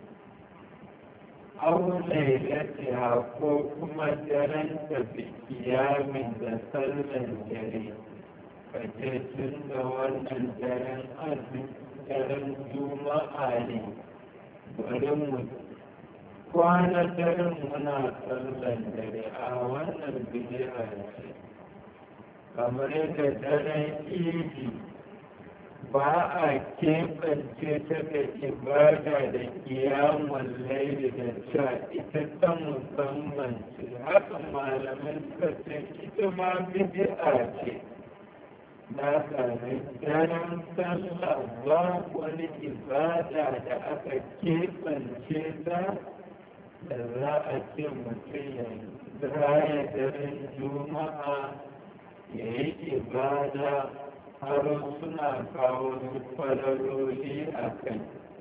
aure da ko kuma daren da bikiyamin da sallan dare kace tun da wannan daren azumi daren juma'a ne bari mu kwana daren muna sallan dare a wannan bidiyar ce kamar yadda daren idi ba a keɓance ta da ibada da kiyamun laili da cewa ita ta musamman ce haka malamin suka ce ita ma bid'a ce na sami daren sallah ba wani ibada da aka keɓance ta da za a ce mutum ya raya daren juma'a ya yi ibada har suna kawo falaloli a kai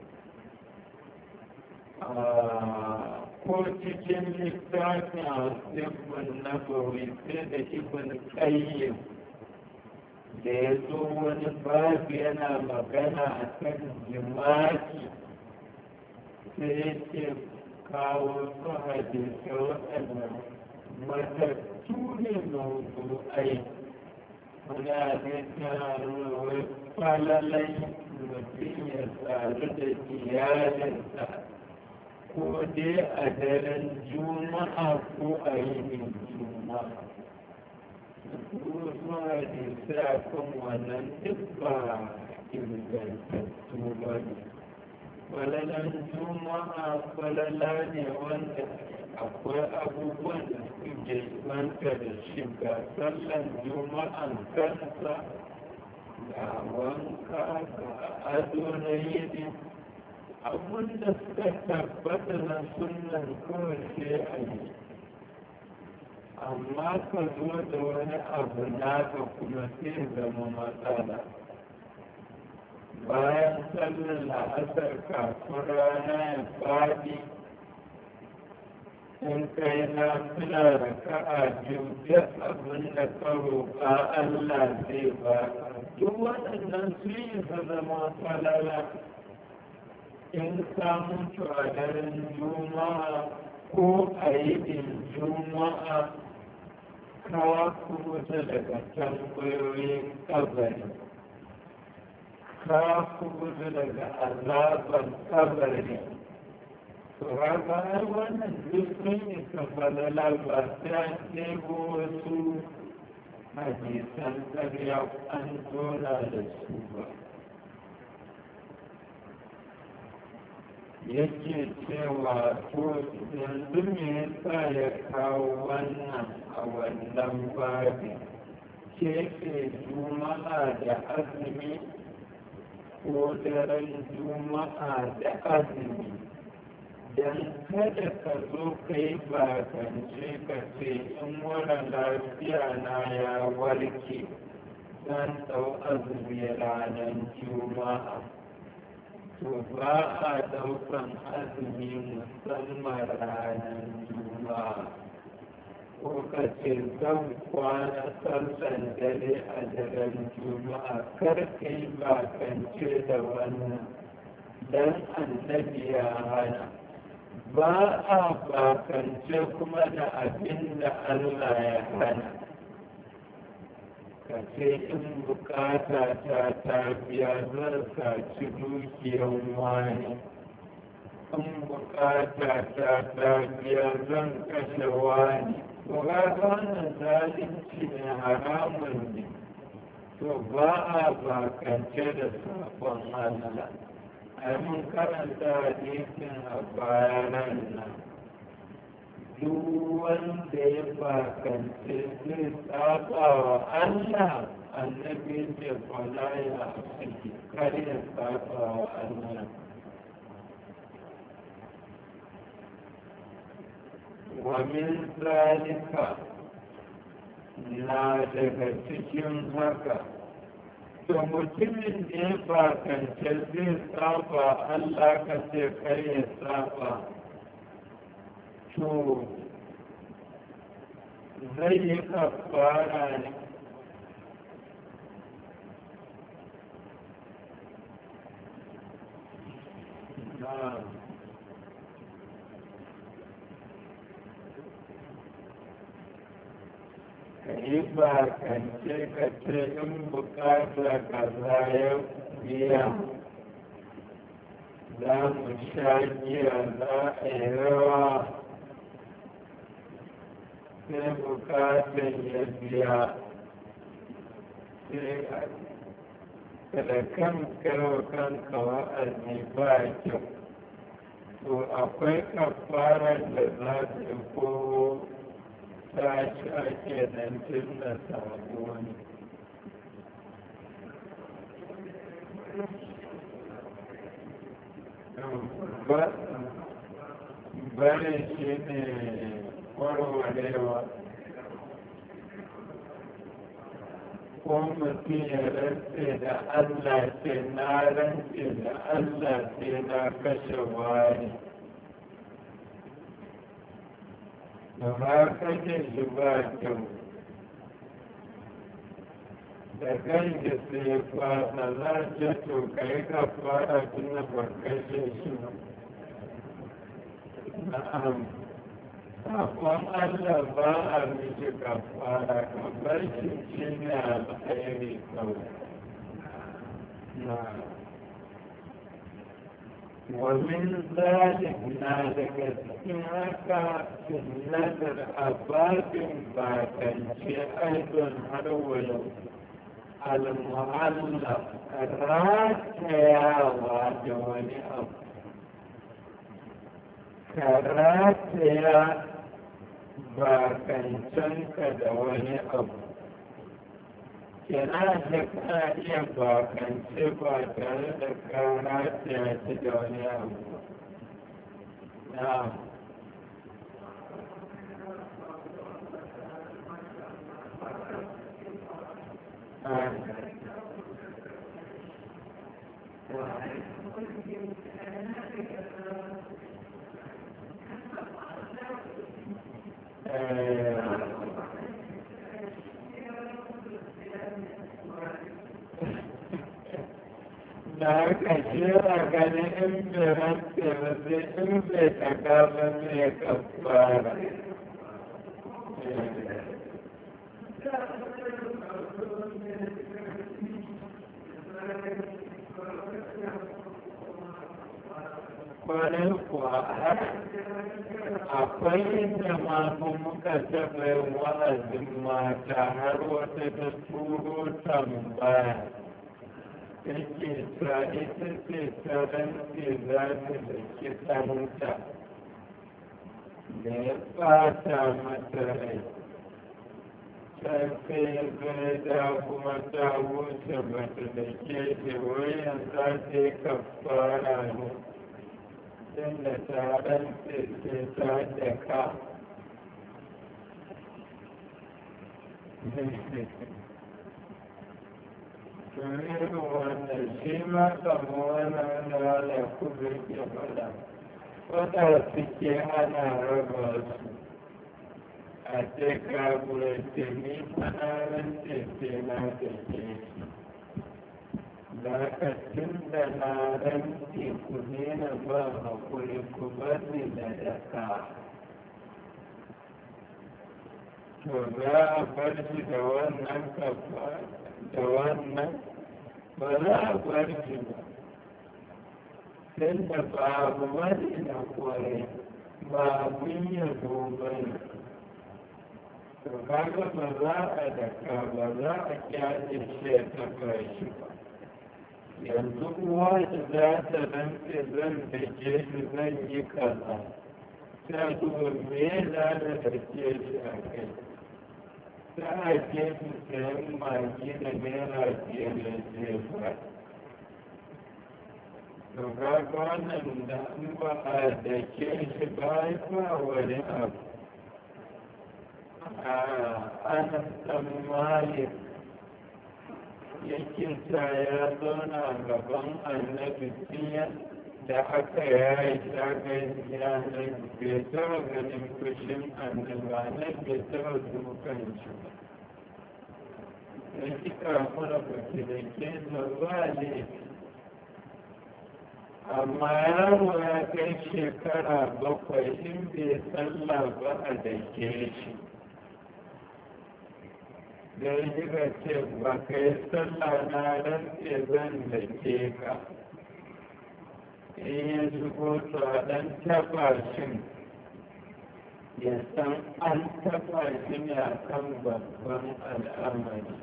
ko cikin littafin asibin na bawai sai da ibn qayyim da ya zo wani babu yana magana a kan jima'i sai ya ce kawo su hadisa waɗanda matattu ne mawudu'ai wani hadisa na nuna wai falalai mutum ya sadu da iyalinsa ko dai a daren juma'a ko a yinin juma'a wasu hadisa a kan wannan duk ba ingantattu ba ne falalan juma'a falala ne wanda akwai abubuwan da suke manta da shiga sallan juma'an kansa da wanka da ado na yini abin da suka tabbata na sunan kawai sai a yi amma ka zo da wani abu naka kuma sai zama matsala bayan sallar la'asar kafin rana ya faɗi in kai na fila da ka'a biyu duk abin da ka roƙa Allah zai ba duk waɗannan su yi ta zama falala in ka mutu a daren juma'a ko a yinin juma'a ka kubuta daga tambayoyin kabari ka kubuta daga azaban kabari to haka har wannan duk sun yi kafalala ba sai an ɗebo wasu hadisan ƙarya an dora da su ba yake cewa to yanzu me yasa ya kawo wannan a wannan babin kefe juma'a da azumi ko daren juma'a da azumi don kada ka zo ka yi bakance ka ce in wani lafiya na ya warke zan ɗau azumi ranar juma'a to ba a ɗaukan azumi musamman ranar juma'a ko ka ce zan kwana sallan dare a daren juma'a kar ka yi bakance da wannan don annabi ya hana ba a bakance kuma da abin da Allah ya hana ka ce in bukata ta ta biya zan saci dukiyan wani in bukata ta ta biya zan kashe wani to ga wannan zalunci ne haramun ne to ba a bakance da sabon Allah ai mun karanta hadisin a bayanan nan duk wanda ya bakance zai saba wa Allah annabi ce fala ya fi kar ya saba wa Allah wa min zalika na daga cikin haka to mutumin da ya bakance zai saba Allah ka ce kar ya saba to zai yi kafara ne na ka yi bakance ka ce in bukata kaza ya biya za mu sha giya za a yi rawa sai bukatan ya biya sai kada kan kawo kanka wa'azi ba kyau to akwai kafarar da za ta ko ta shi ake nan tun da sabo ne bari shi ne warwarewa ko mutum ya rantse da Allah ce na rantse da Allah ce na kashe wani da ba kashe shi ba kyau da kan da sai fasa za ce to kai ka fara tuna ba kashe shi ba na'am sakon Allah ba a miji kafara kamar shi shi ne alkhairi kawai na wamin zalik na daga cikin haka sunnatar ababin bakance aidon har wayo al-mu'allaf ratayawa da wani abu ka rataya bakancanka da wani abu kina da kana iya bakance ba tare da ka rataya shi da wani abu na da haka jera ganin in bai rantse ba sai in bai taka ba mai kafara kwarai kuwa akwai inda mamu muka taɓa yin wa'azin mata har wata ta turo tambaya take ta ita ce ta rantse za ta da kitanta da ya ɓata mata rai ta kai gaida kuma ta wuce ba ta da ke ce wayan za ta yi kafara ne inda ta rantse ce ta daka irin wannan shi ma kama wannan wala kuma ke faɗa faɗa suke ana raba su a a ce kaburance ni fanaran ce na da ke lokacin da na ranci ku nena ba hakuri ku bari da daka to za a bar shi da wannan kafa da wannan ba za a bar shi ba tun da ba abu bari na kwarai ba abin yabo ba ne to kaga ba za a daka ba za a kyale shi ya taɓa shi ba yanzu uwa da za ta rantse zan da ke shi zan yi kaza ta duba me za ta dake shi a kai ta ake su sayan magi da naira biyar da jefa to kaga wannan da in ba a dake shi ba ba wani abu a ana tsammanin yake sa ya zauna gaban annabi tiya da aka yayi shagai yanar bai taba ganin fushin annabi na bai taba dukan shi da kika kuna baki da ke zuwa ne amma yaro ya kai shekara bakwai in bai sallah ba a dake shi da yi ga ce ba ka yi sallah na rantse zan da ke ka in ya shigo to a ɗan taɓa shi ya san an taɓa shi ne a kan babban al'amari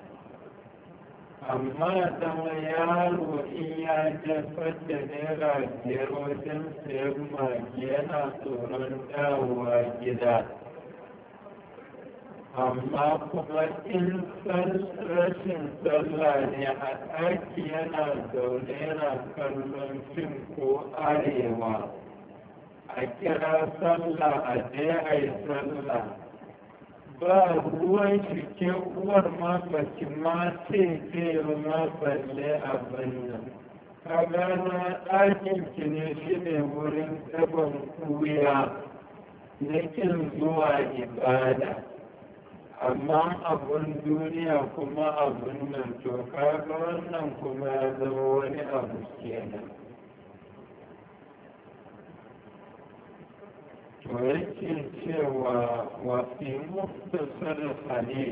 amma zama yaro in ya jefar da naira biyar wajen sayan magi yana tsoron dawowa gida amma kuma in rashin sallah ne a ɗaki yana zaune yana kallon fim ko arewa a kira sallah a je a yi sallah ba ruwan shi ke uwar ma baki ma ce ce ma balle abin nan ka gano ɗakin ki ne shi ne wurin ɗaban kuya na kin zuwa ibada amma abun duniya kuma abun nan to kaga wannan kuma ya zama wani abu kenan to yake cewa wafi muftasar halil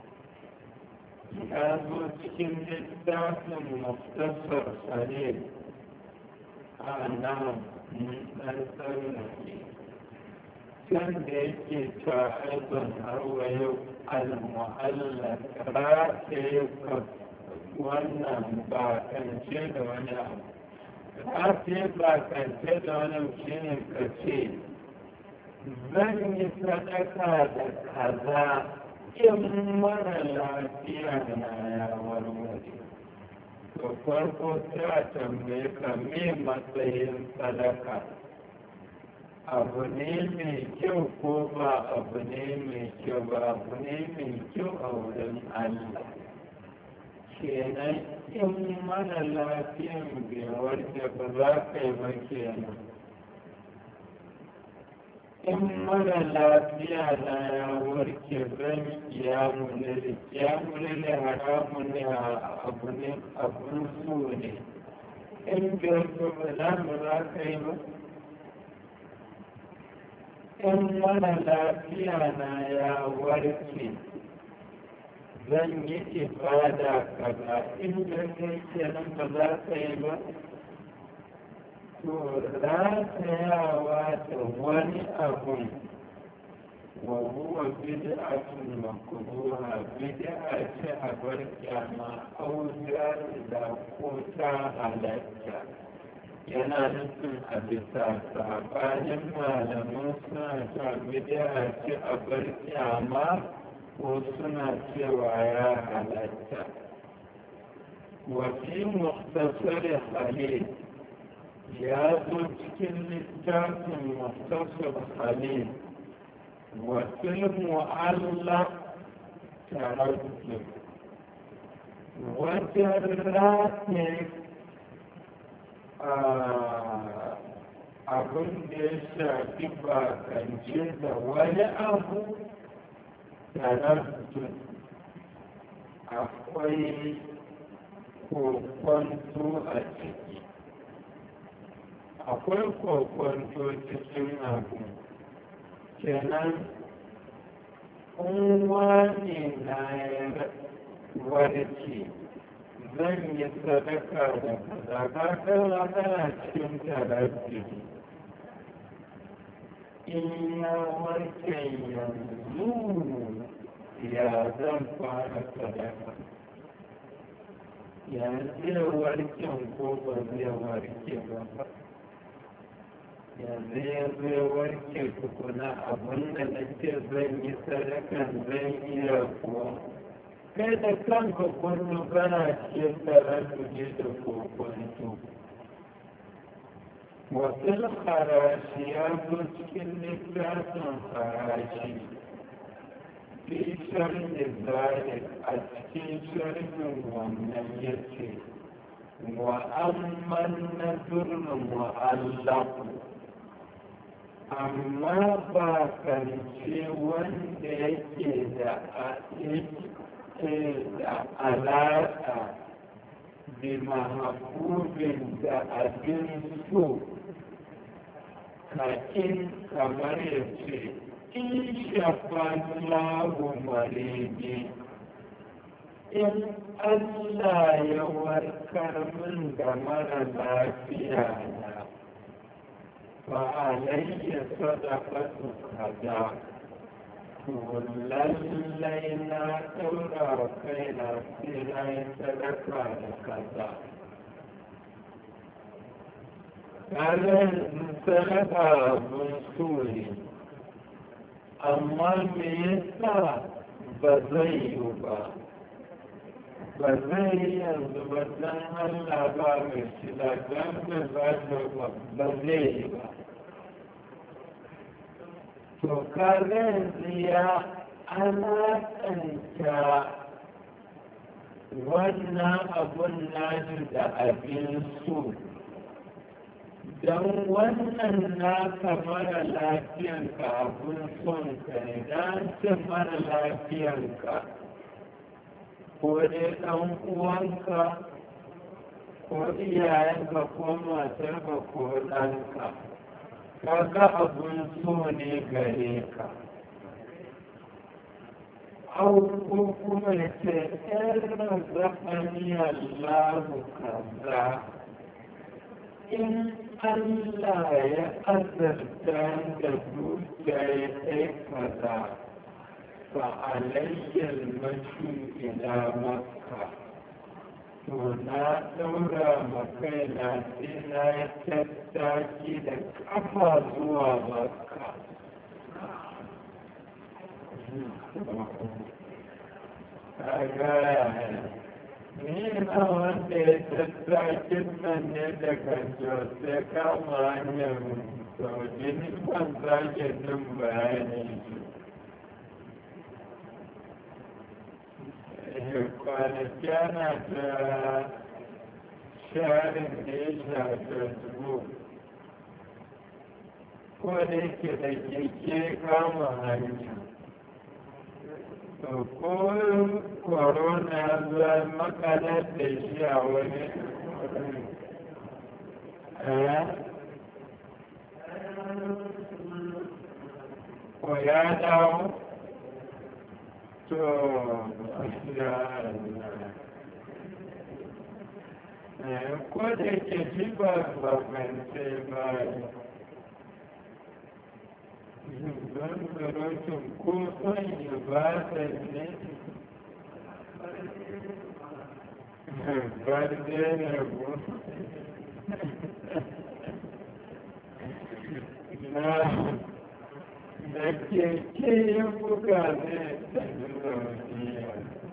ya zo cikin littafin muftasar halil a nan ɗan tsarnake can da yake ta aibon har wa yau al-mu'allaq rataye ka wannan ba kance da wani abu rataye ba kance da wani abu shi ne ka ce zan yi sadaka da kaza in mara lafiya na ya warware to farko ta tambaye ka me matsayin sadaka abu ne mai kyau ko ba abu ne mai kyau ba abu ne mai kyau a wurin Allah kenan in mana lafiyan bai warke ba za ka yi ba kenan in mara lafiya na ya warke zan kiyamu ne da kiyamu ne da haramu ne abu ne abun so ne in bai ba za mu za ka yi ba in mana lafiya na ya warke zan yi ibada kaza in da kai kenan ba za ka yi ba to ratayawa da wani abun wa huwa bid'atun makruha bid'a ce a bar kyama auza da ko ta halatta yana nufin a bisa sabanin malaman suna ta bid'a ce a bar kyama ko suna cewa ya halatta wa fi mukhtasar halil ya zo cikin littafin mukhtasar halil wa fil mu'allaq taraddud wajen rataye abin da ya shafi bakance da wani abu taraddud akwai kokwanto a ciki akwai kokwanto cikin abu kenan in wani na ya warke zan yi sadaka da kaza ka kawo kana cikin taraddudi in ya warke yanzu ya zan fara sadaka yanzu ya warke ko ba zai warke ba yanzu ya zai warke tukuna abinda na ce zan yi sadakan zan iya kuwa kai da kanka kullum kana cikin taraddudi da kokonto wasu harashi ya zo cikin littafin harashi fi sharhi zalik a cikin sharhin wannan ya ce wa amman nadurun mu'allaku amma ba kance wanda yake da da alaƙa bi mahabubin da abin so kakin kamar ya ce in shafa lahu maridi in Allah ya warkar min da mara lafiya na fa alayya sadaqatu kaza to lallai na ɗaura wa kaina sai na yi sadaka da kaza kaga sadaka abin so ne amma me yasa ba zai yi ba ba zai yi yanzu ba don Allah ba mai shida don da ba ba zai yi ba to kaga yanzu ya alaƙanta wannan abun nashi da abin so don wannan naka mara lafiyanka abun son ka ne don ce mara lafiyanka ko dai ɗan uwanka ko iyayenka ko matarka ko ɗanka kaga abun so ne gare ka au ko kuma ya ce ɗan zafani Allahu kaza in Allah ya azarta da dukiya ya kai kaza fa alayyar mashi ila makka to na ɗaura makaina sai na ya tattaki da ƙafa zuwa makka kaga ni na wanda ya tattakin nan ne daga jos ya kama hanyar saudi ni ban sake jin bayani kwanaki ana ta sharin da ya shafi facebook ko da yake da keke kama hanya to ko corona zuwa makalar da shi a wani ko ya dawo to ko da ke shi ba babance ba don surutun ko son ibada ne bar daina bu na da keke yin buga ne da nuna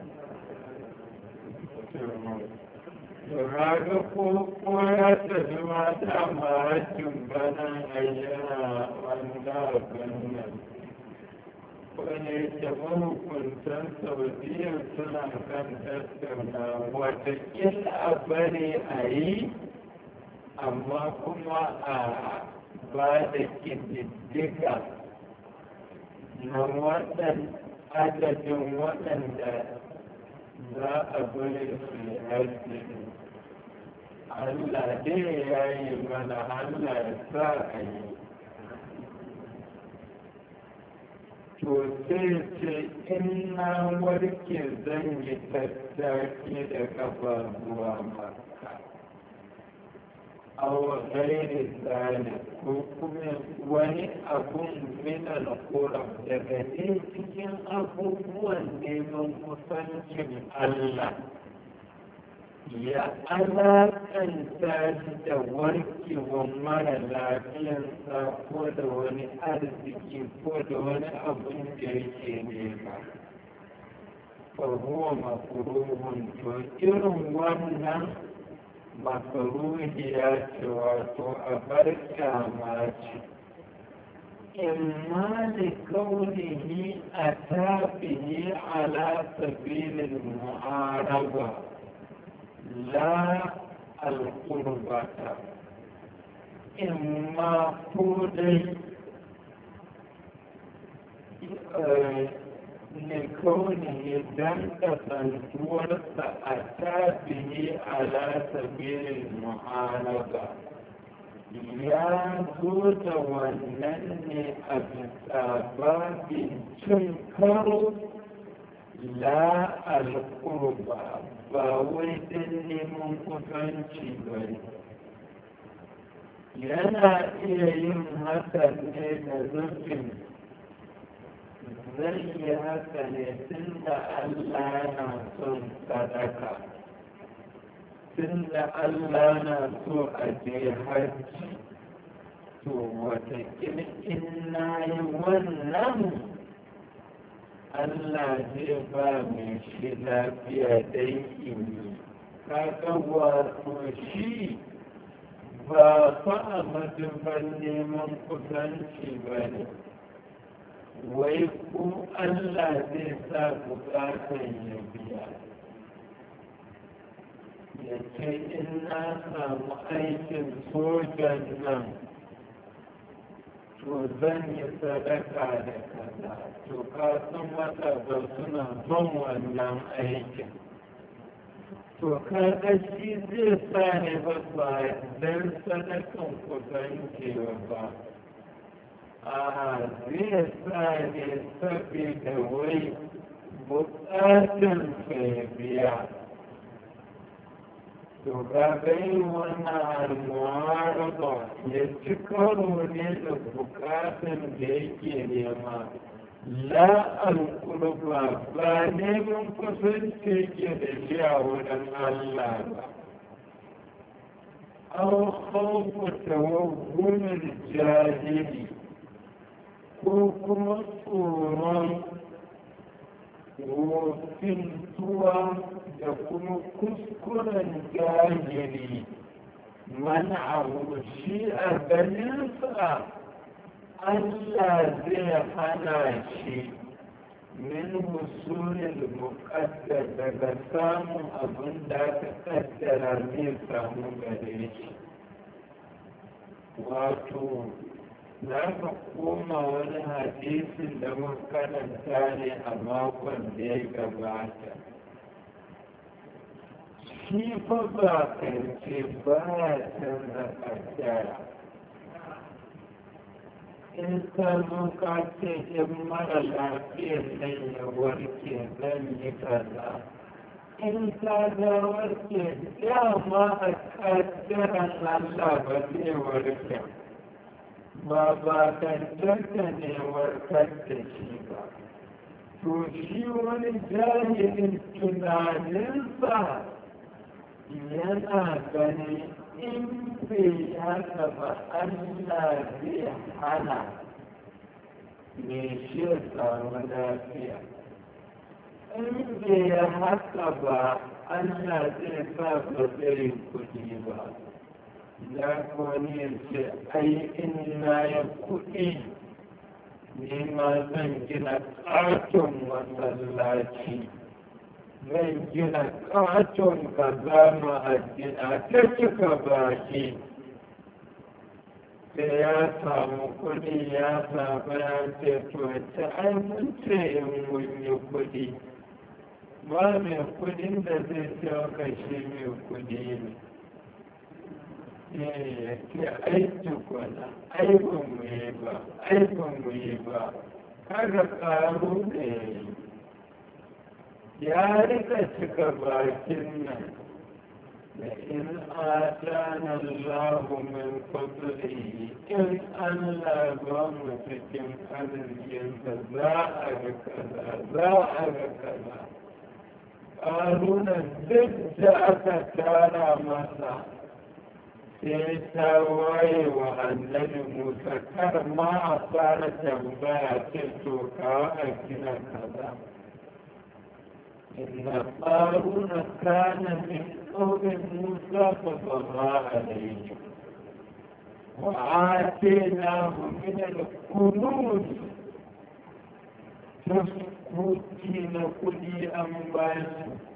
Raga ko ya tafi mata marakin bana ayyana wanda abin nan. Wani tafi hukuntan Saudiya suna kan tattauna watakila a bari a yi, amma kuma a ba da ƙididdiga na waɗanda adadin waɗanda za a bari su yi haji Allah dai ya yi mana Allah ya sa a yi to sai ce in na warke zan yi tattaki da kafa zuwa Makka aw ghairi zalik ko kuma wani abun min al-qurab daga cikin abubuwan neman kusancin Allah ya alaƙanta shi da warkewar mara lafiyarsa ko da wani arziki ko da wani abun da yake nema fahuwa makuruhun to irin wannan makaruhiya ce wato a bar kyama ce imma da kaunihi a tafiye ala sabilin mu'araba la alƙurbata imma ko dai لكونه دم تسلسل أتى به على سبيل المعارضة يا زود ونني أبسابات تنكر لا القربى فويدني من كفنشي بني yana iya yin haka ne da zufin zai yi haka ne tun da Allah na son sadaka tun da Allah na so a je hajji to watakila in na yi wannan Allah zai ba mai shi lafiya dai in yi kaga wato shi ba fa a madubin neman kusanci ba ne wai ko Allah zai sa bukatan ya biya ya ce in na samu aikin sojan nan to zan yi sadaka da kaza to ka san matasa suna son wannan aikin to kaga shi zai sa ne ba ba don sadakan kusancewa ba a zai sa ne saboda wai bukatun sai biya to kaga yi wannan almuwaraba ya ci karo ne da bukatun da yake nema la alƙurba ba neman kusanci ke da shi a wurin Allah ba. An hauku tawaggunar jahili ko kuma tsoron wofintuwa da kuma kuskuren jahili mana abu shi a ganinsa Allah zai hana shi min musulun muƙaddar daga samun abin da aka ƙaddara zai samu gare shi. Wato, za ka koma wani hadisin da muka karanta ne a makon da ya gabata. Shi fa ba karce ba ya canza ƙaddara. in ka zo ka ce in mara lafiyar nan ya warke zan yi kaza in ka ga warke dama a kaddaran Allah ba zai warke ba ba kaddarta ne warkar da shi ba to shi wani jahilin tunaninsa yana ganin in bai haka ba Allah zai hana me shi ya samu lafiya in bai haka ba Allah zai sa ba zai kuɗi ba ya wani ya ce ai in na ya kuɗi ni ma zan gina ƙaton masallaci zan gina ƙaton ka zama a gina ta cika baki sai ya samu kuɗi ya samu ya ce to ta ai mun ce in mun yi kuɗi ba mai kuɗin da zai ce maka shi mai kuɗi ne ya ce aiki kwana aikin mu yi ba aikin mu yi ba kaga ƙaru da ya yi ya rika cika bakin nan da in atana Allahu min fadlihi in Allah ba mu cikin arzikinsa za a ga kaza za a ga kaza ƙarunan duk da aka tara masa sai ta waye wa annabi Musa kar ma a fara tambaya ce to kawo a gina kaza إن قارون كان من قوم موسى فبغى عليهم وآتيناه من الكنوز تسكتين كل أنباس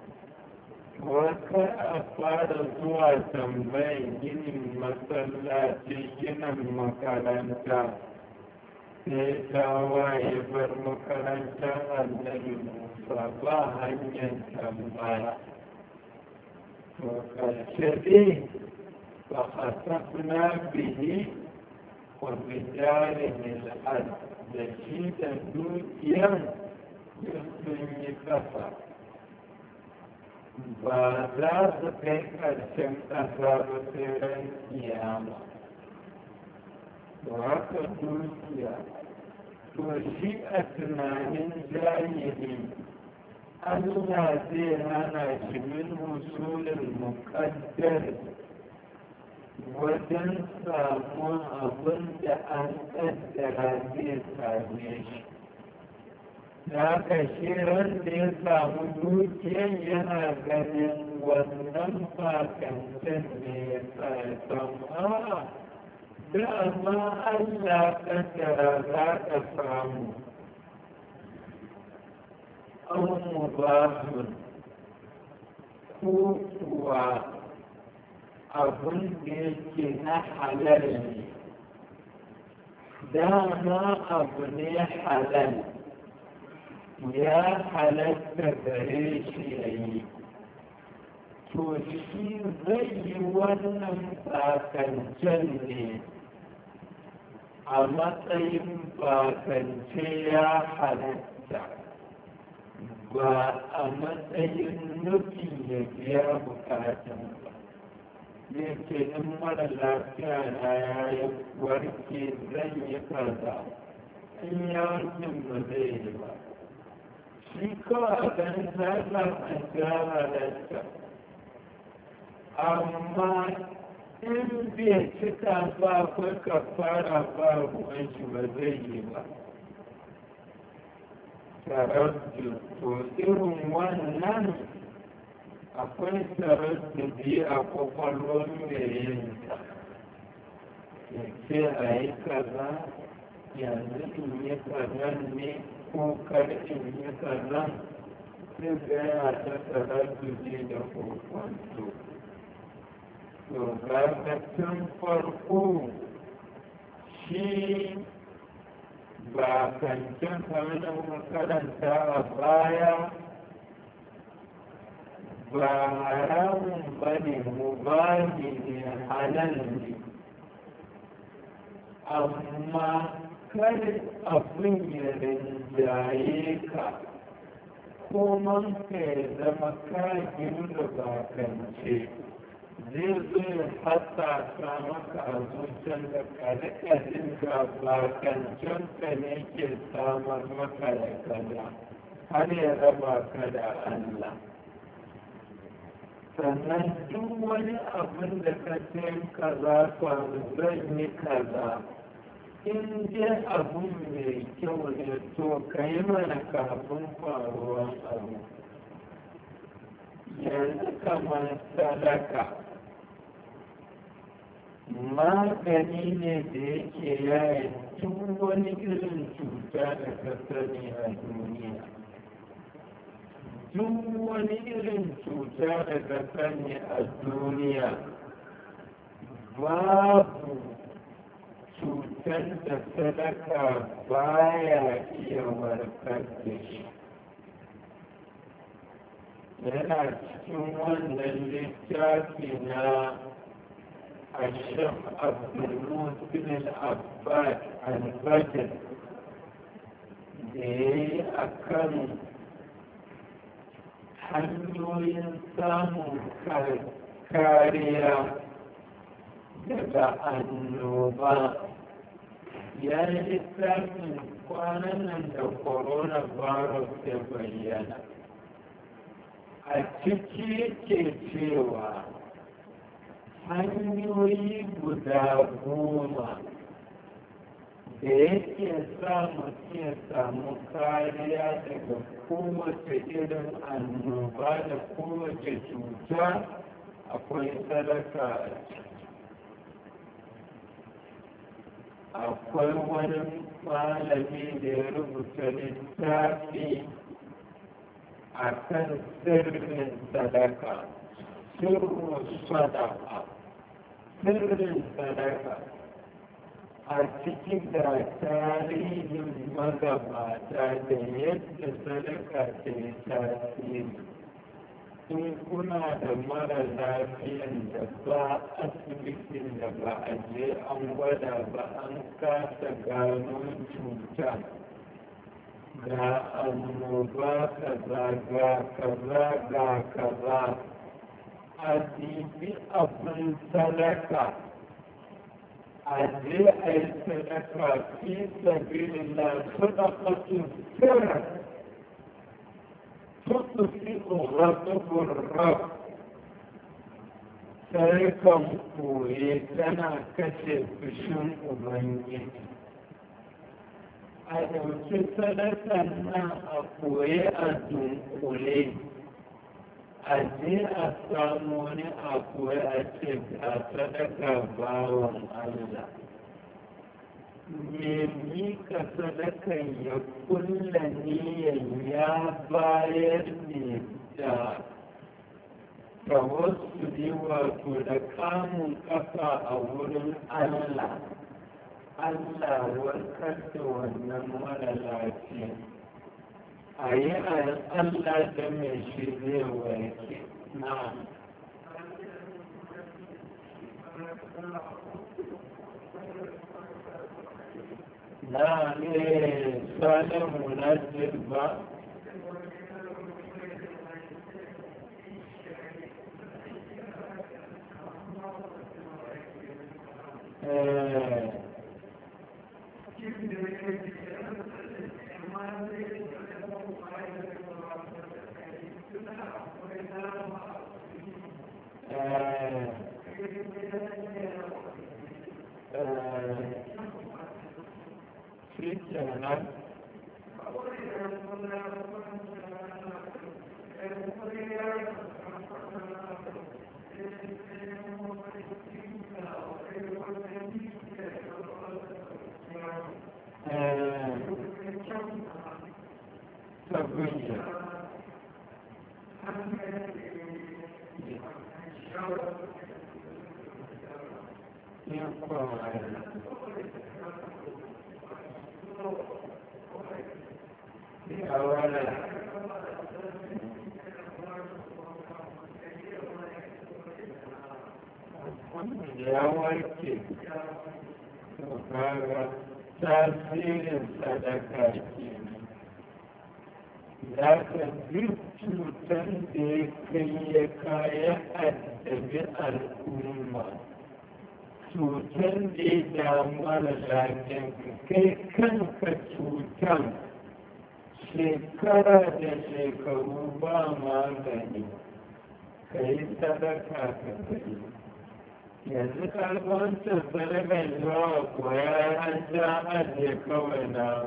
وكأفار زوا تنبين جن مسلاتي جن مكالنتا sai ta waye bar makarantar annabi Musa ba hanyar tambaya. To ƙarshe dai ba a safna bihi wa bidarin al'ad da shi da dukiyar sun yi ƙasa. Ba za su kai ƙarshen ƙasa ba sai ran kiyama. da haka dukiya to shi a tunanin jahili Allah zai hana shi min musulun muƙaddar wajen samun abin da an ƙaddara zai same shi da haka shi ran da ya samu dukiyan yana ganin wannan fakancin ne ya sa ya samu dama Allah kaddara za ka samu an mubahun ko kuwa abin da yake na halal ne dama abu ne halal ya halatta gare shi ya yi to shi zai yi wannan sakancen ne a matsayin bakance ya halatta ba a matsayin nufin ya biya bukatan ba ne ke in mara lafiya na ya yi warke zan yi kaza in yawancin ba zai yi ba shi kawai a ganin zaɓa a gyara halatta amma in bai cika ba akwai kafara ba ruwan shi ba zai yi ba taraddu to irin wannan akwai taraddudi a kwakwalwar mai yin ta ya ce a yi kaza yanzu in yi kaza ne ko kar in yi kaza sai gaya ta taraddudi da kwakwanto to ga tun farko shi ba kancan kamar da makaranta a baya ba haramun ba ne mubahi ne halal ne amma kar abin ya rinjaye ka ko man ka ya zama ka da bakance zai zo ya hasa ka maka a zuciyar da kare-karen da bakancen ka ne ke samar maka da kada har ya raba ka da Allah. Sannan duk wani abin da ka ce kaza faru zan yi kaza in je abin mai kyau ne to ka yi mana kafin faruwan abu. Yanzu kamar sadaka magani ne da yake yaya duk wani irin cuta da ka sani a duniya duk wani irin cuta da ka sani a duniya babu cutar da sadaka baya iya warkar da shi. Yana cikin wannan littafi na الشيخ عبد المحسن العباد البدر دي أكل hanyoyin samun kariya daga annoba ya yi littafin kwanan nan da coronavirus ya bayyana a ciki ke cewa hanyoyi guda goma da yake sa mutum ya samu kariya daga kowace irin annoba da kowace cuta akwai sadaka a ciki. Akwai wani malami da ya rubuta littafi a kan sirrin sadaka, sirrin sadaka, sirrin sadaka. A cikin da tarihin magabata da yadda sadaka ta yi tasiri. In kuna da mara lafiyan da ba asibitin da ba a je an gwada ba an kasa gano cuta ga annoba kaza ga kaza ga kaza a bibi abin sadaka a je a yi sadaka fi sabilillah sadaqatu sirr تطفئ غضب الرب سيكون قوي تنا كشف شن أبنجي أدو تسلسلنا أقوي أدون قولي أجي أساموني أقوي أشب أصدق باوان الله mai ka sadakan ya kulla niyan ya bayar ne da tawassuli wato da kamun kafa a wurin Allah. Allah warkar da wannan mara lafiya. A yi Allah da mai shi zai warke. Na. Na ne sanin munajir ba kenan ya warke kaga tasirin sadaka kenan za ka duk cutar da ya kai ya kaya addabi al'umma cutar da ya damu mara lafiyan kai kanka cutan shekara da shekaru ba magani ka yi sadaka ka kai yanzu kalbantar sadakar zuwa koya an ja ajiye kawai na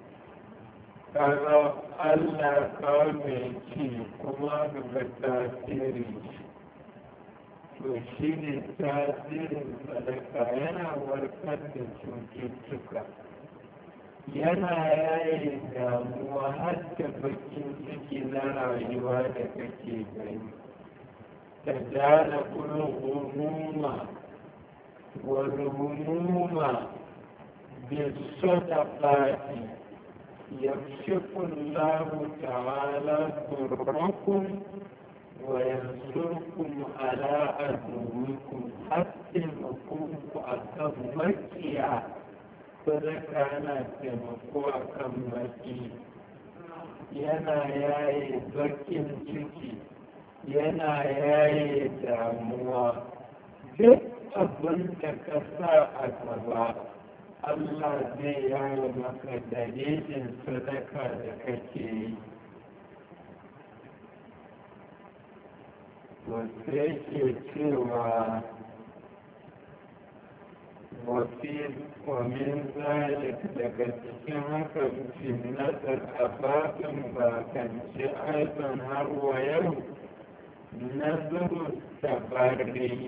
kaga Allah kawai mai ci kuma ga tasiri to shi ne tasirin sadaka yana warkar da cututtuka yana yaye damuwa har da bakin ciki na rayuwa da kake gani تجعل كل هموم والهموم بالصدقات يكشف الله تعالى ضركم وينصركم على عدوكم حتى مكوك أكم مكيا فذكرنا تمكو أكم مكي yana yaye bakin ciki yana yaye damuwa duk abin da ka sa a gaba Allah zai yaye maka dalilin sadaka da kake yi wasu yake cewa وفي ومن ذلك لكتكما في نظر أفاق باكن أيضا هو يوم نظر التبري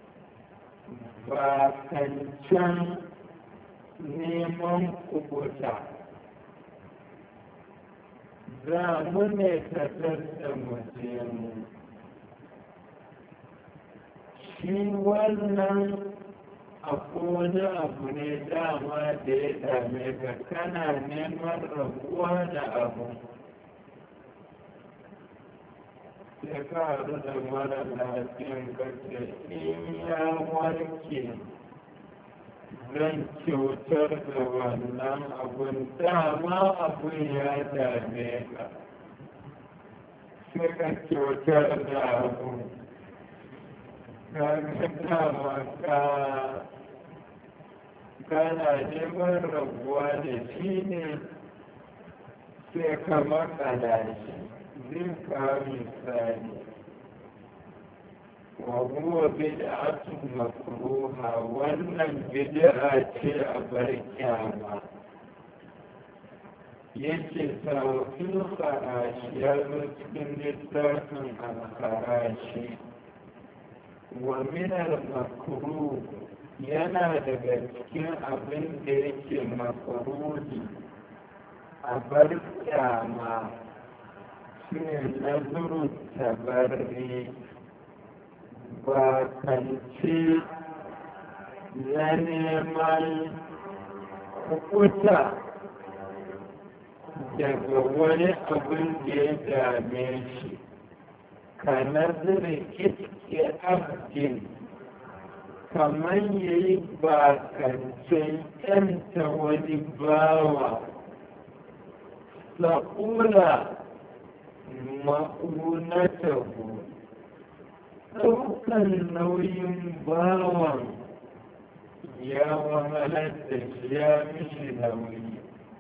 باكن شن نيمان كبوتا زامن تتسمتين شي wannan akwai wani abu ne dama da ya dame ka kana neman rabuwa da abu sai ka haɗu da mara lafiyan kace in ya warke zan kyautar da wannan abun dama abun ya dame ka sai ka kyautar da abu ka ga dama ka kana neman rabuwa da shi ne sai ka makala shi zai kawo misali wa huwa bid'atun makruha wannan bid'a ce a bar kyama yace sawfil farashi ya zo cikin littafin al-farashi wa min al-makruh yana daga cikin abin da yake makaruhi a bar kyama shi ne nazuru tabarri ba kanci na neman kukuta daga wani abin da ya dame shi ka nazari iske abdin kamar ya yi bakancin ‘yanta wani bawa sa'ula ma'unatahu ɗaukan nauyin bawan ya wahalar da shi ya mishi nauyi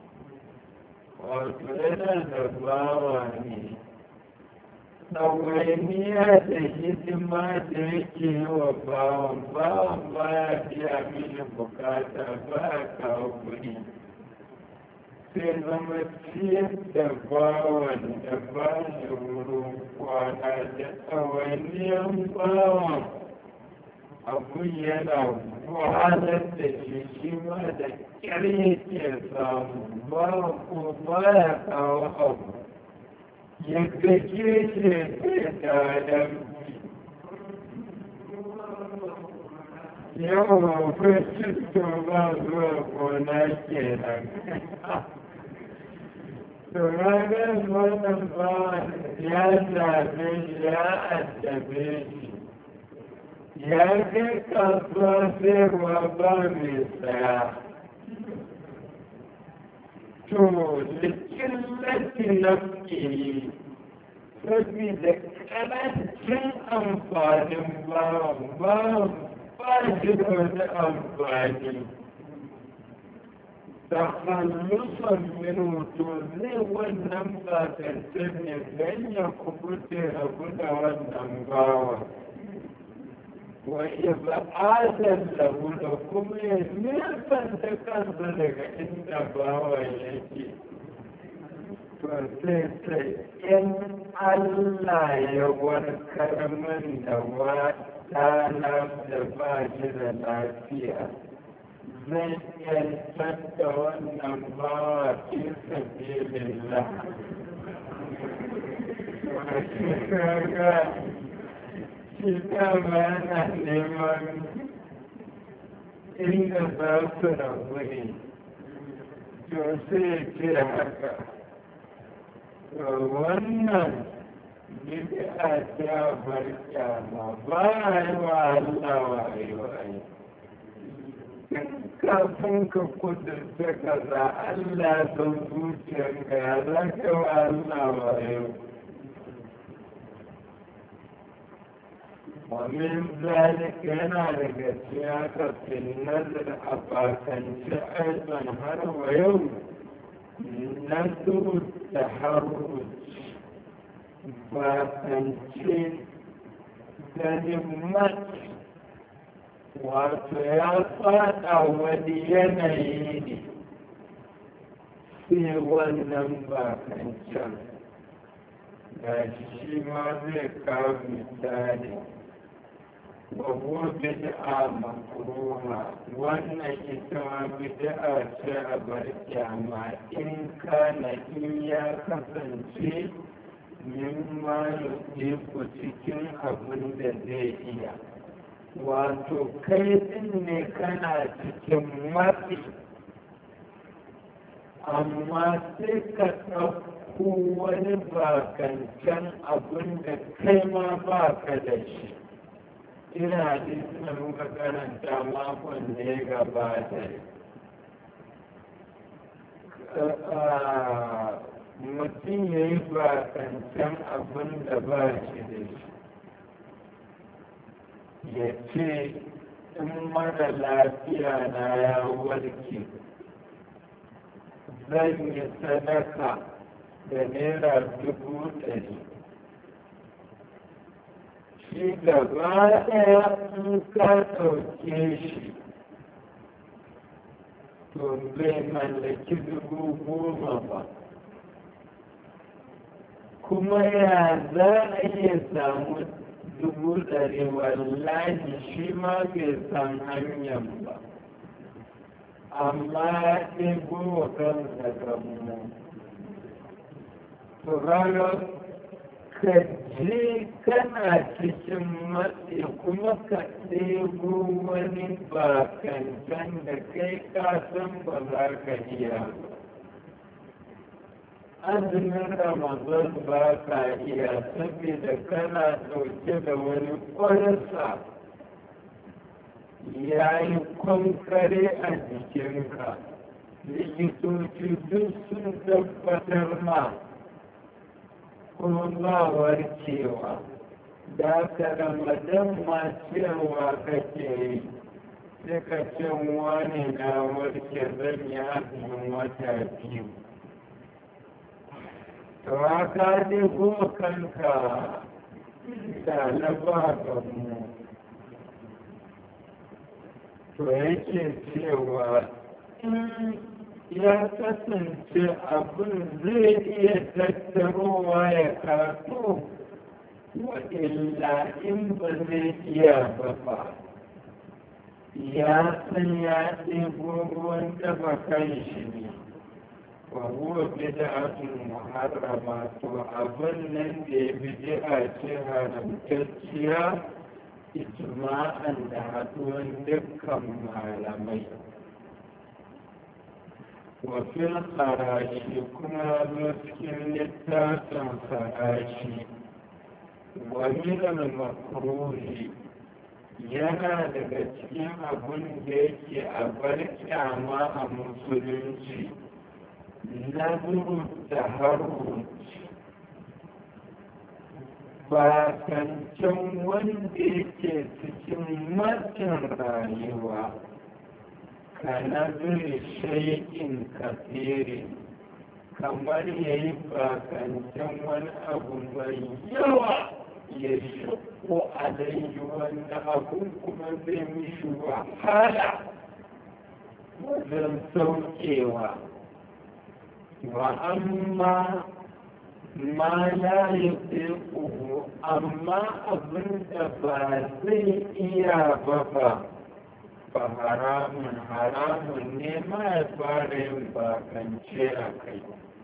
wato yana da bawa ne ɗawainiya da hidima da yake yi wa bawan bawan baya biya mini bukata ba a kawo kuɗi sai zama ciyar da bawan da ba shi wurin kwana da ɗawainiyan bawan abun yana wahalar da shi shi ma da ƙyar yake samu bawan ko baya kawo abu yadda ke ce da yawan fashisto ba zuwa gona ke nan turagen wannan ba ya zaɓe ya addabe shi ya kai kasuwa sayarwa ba mai saya to likillati nafsihi saboda karancin amfanin bawan bawan ba shi da wani amfani da hallusan min to zai wannan bakance ne don ya kubuce rabu da wannan bawan وإبعادا له لكم يزيفا تكذل عند باويك فسيسي إن الله يوركر من دواتانا دفاجر العافية زي يلفت والنبار في سبيل الله shi dama yana neman inda za su rabu ne to sai ce haka wannan bid'a ta bar kyama ba a yi wa Allah wa yi wa yi kafin ka kudurta kaza Allah san zuciyarka ya za ka wa Allah wa yi ومن ذلك ينالك سياقة في النذر أفاكنش أيضا هر ويوم نذر التحرج فاكنش كلمة وسياقات أولينا يدي في ونن فاكنش shi ma zai kawo misali وهو بدعة مكروهة وأن إتوا بدعة شابرك ما إن كان إياك فانشي مما يصيب cikin abin da zai iya wato kai din ne kana cikin matsi amma sai ka ɗauko wani bakancan abin da kai ma ba ka da shi ina hadisin da muka karanta makon da ya gabata mutum ya yi bakancan abin da ba shi da shi ya ce in mara lafiya na ya warke zan yi sadaka da naira dubu ɗari shi gaba ɗaya in ka ɗauke shi to bai mallaki dubu goma ba kuma ya za a iya samu dubu ɗari wallahi shi ma bai san hanyar ba amma ya ɗebo wa kansa gamu to ranar ka je kana cikin matsi kuma ka ɗebo wani bakancan da kai kasan ba za ka iya azumin ramadan ba ka iya saboda kana ɗauke da wani ƙwararsa ya yi kwankare a jikinka likitoci duk sun tabbatar ma kuma ba warkewa da ka ramadan ma cewa kake yi sai ka ce wani na warke zan yi azumin wata biyu to haka ne kuma kanka da na ba ga mu to yake cewa ya kasance abin zai iya tattarowa ya kato wa illa in ba zai iya ba ba ya san ya ɗebo ruwan dafa kan shi ne wa huwa bid'atun muharrama to abin nan da ya bid'a ce haramtacciya ijma'an da haɗuwan dukkan malamai وفي الخراشي كما مسكن للتاسع خراشي ومن المكروه yana daga cikin abin da yake a bar kyama a musulunci na zuru da haruci ba kancan wanda yake cikin matsin rayuwa kanazir shay'in kafirin kamar ya yi bakancan wani abu mai yawa ya shakko alayhi wanda abun kuma zai mishi wahala wajen saukewa wa amma ma la yuqiquhu amma abin da ba zai iya ba ba fa haramun haramun ne ma ya fara yin bakance a kai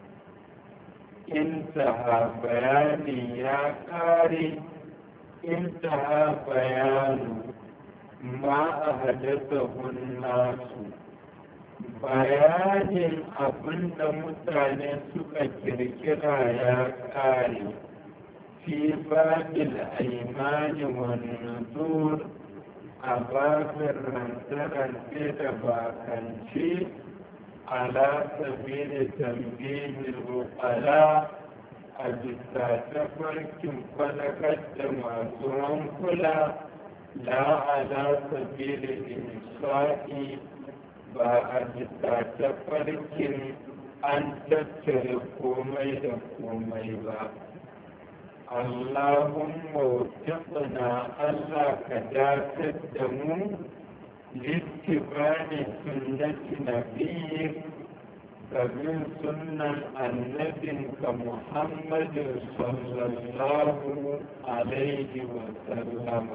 intaha bayani ya kare intaha bayanu ma a haddasa nasu bayanin abin da mutane suka kirkira ya ƙare fi babil aimani wani nuzur a babin rantare da bakance ala sabili tambihin rukala a bisa tafarkin falakar da masu hankula la ala sabili insha'i ba a bisa tafarkin an tattare komai da komai ba. Allahumma wuffiqna Allah ka dakatar da mu littibani sunnati nabiyyik kabin sunnan annabinka Muhammadin sallallahu alaihi wa sallama.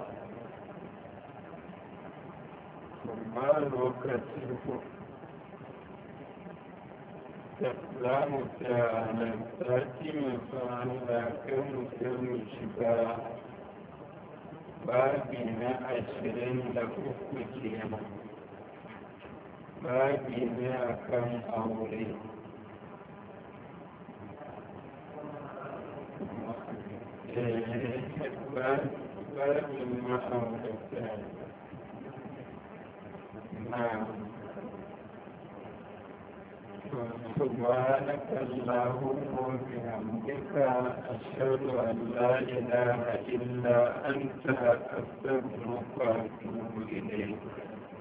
Kuma lokacin ku za mu ta nan sati mai sa'an da kai mu sai mu shiga babi na ashirin da uku kenan. Babi ne a kan aure. Babin ma'aurata. Na سبحانك اللهم وبحمدك أشهد أن لا إله إلا أنت أستغفرك وأتوب إليك.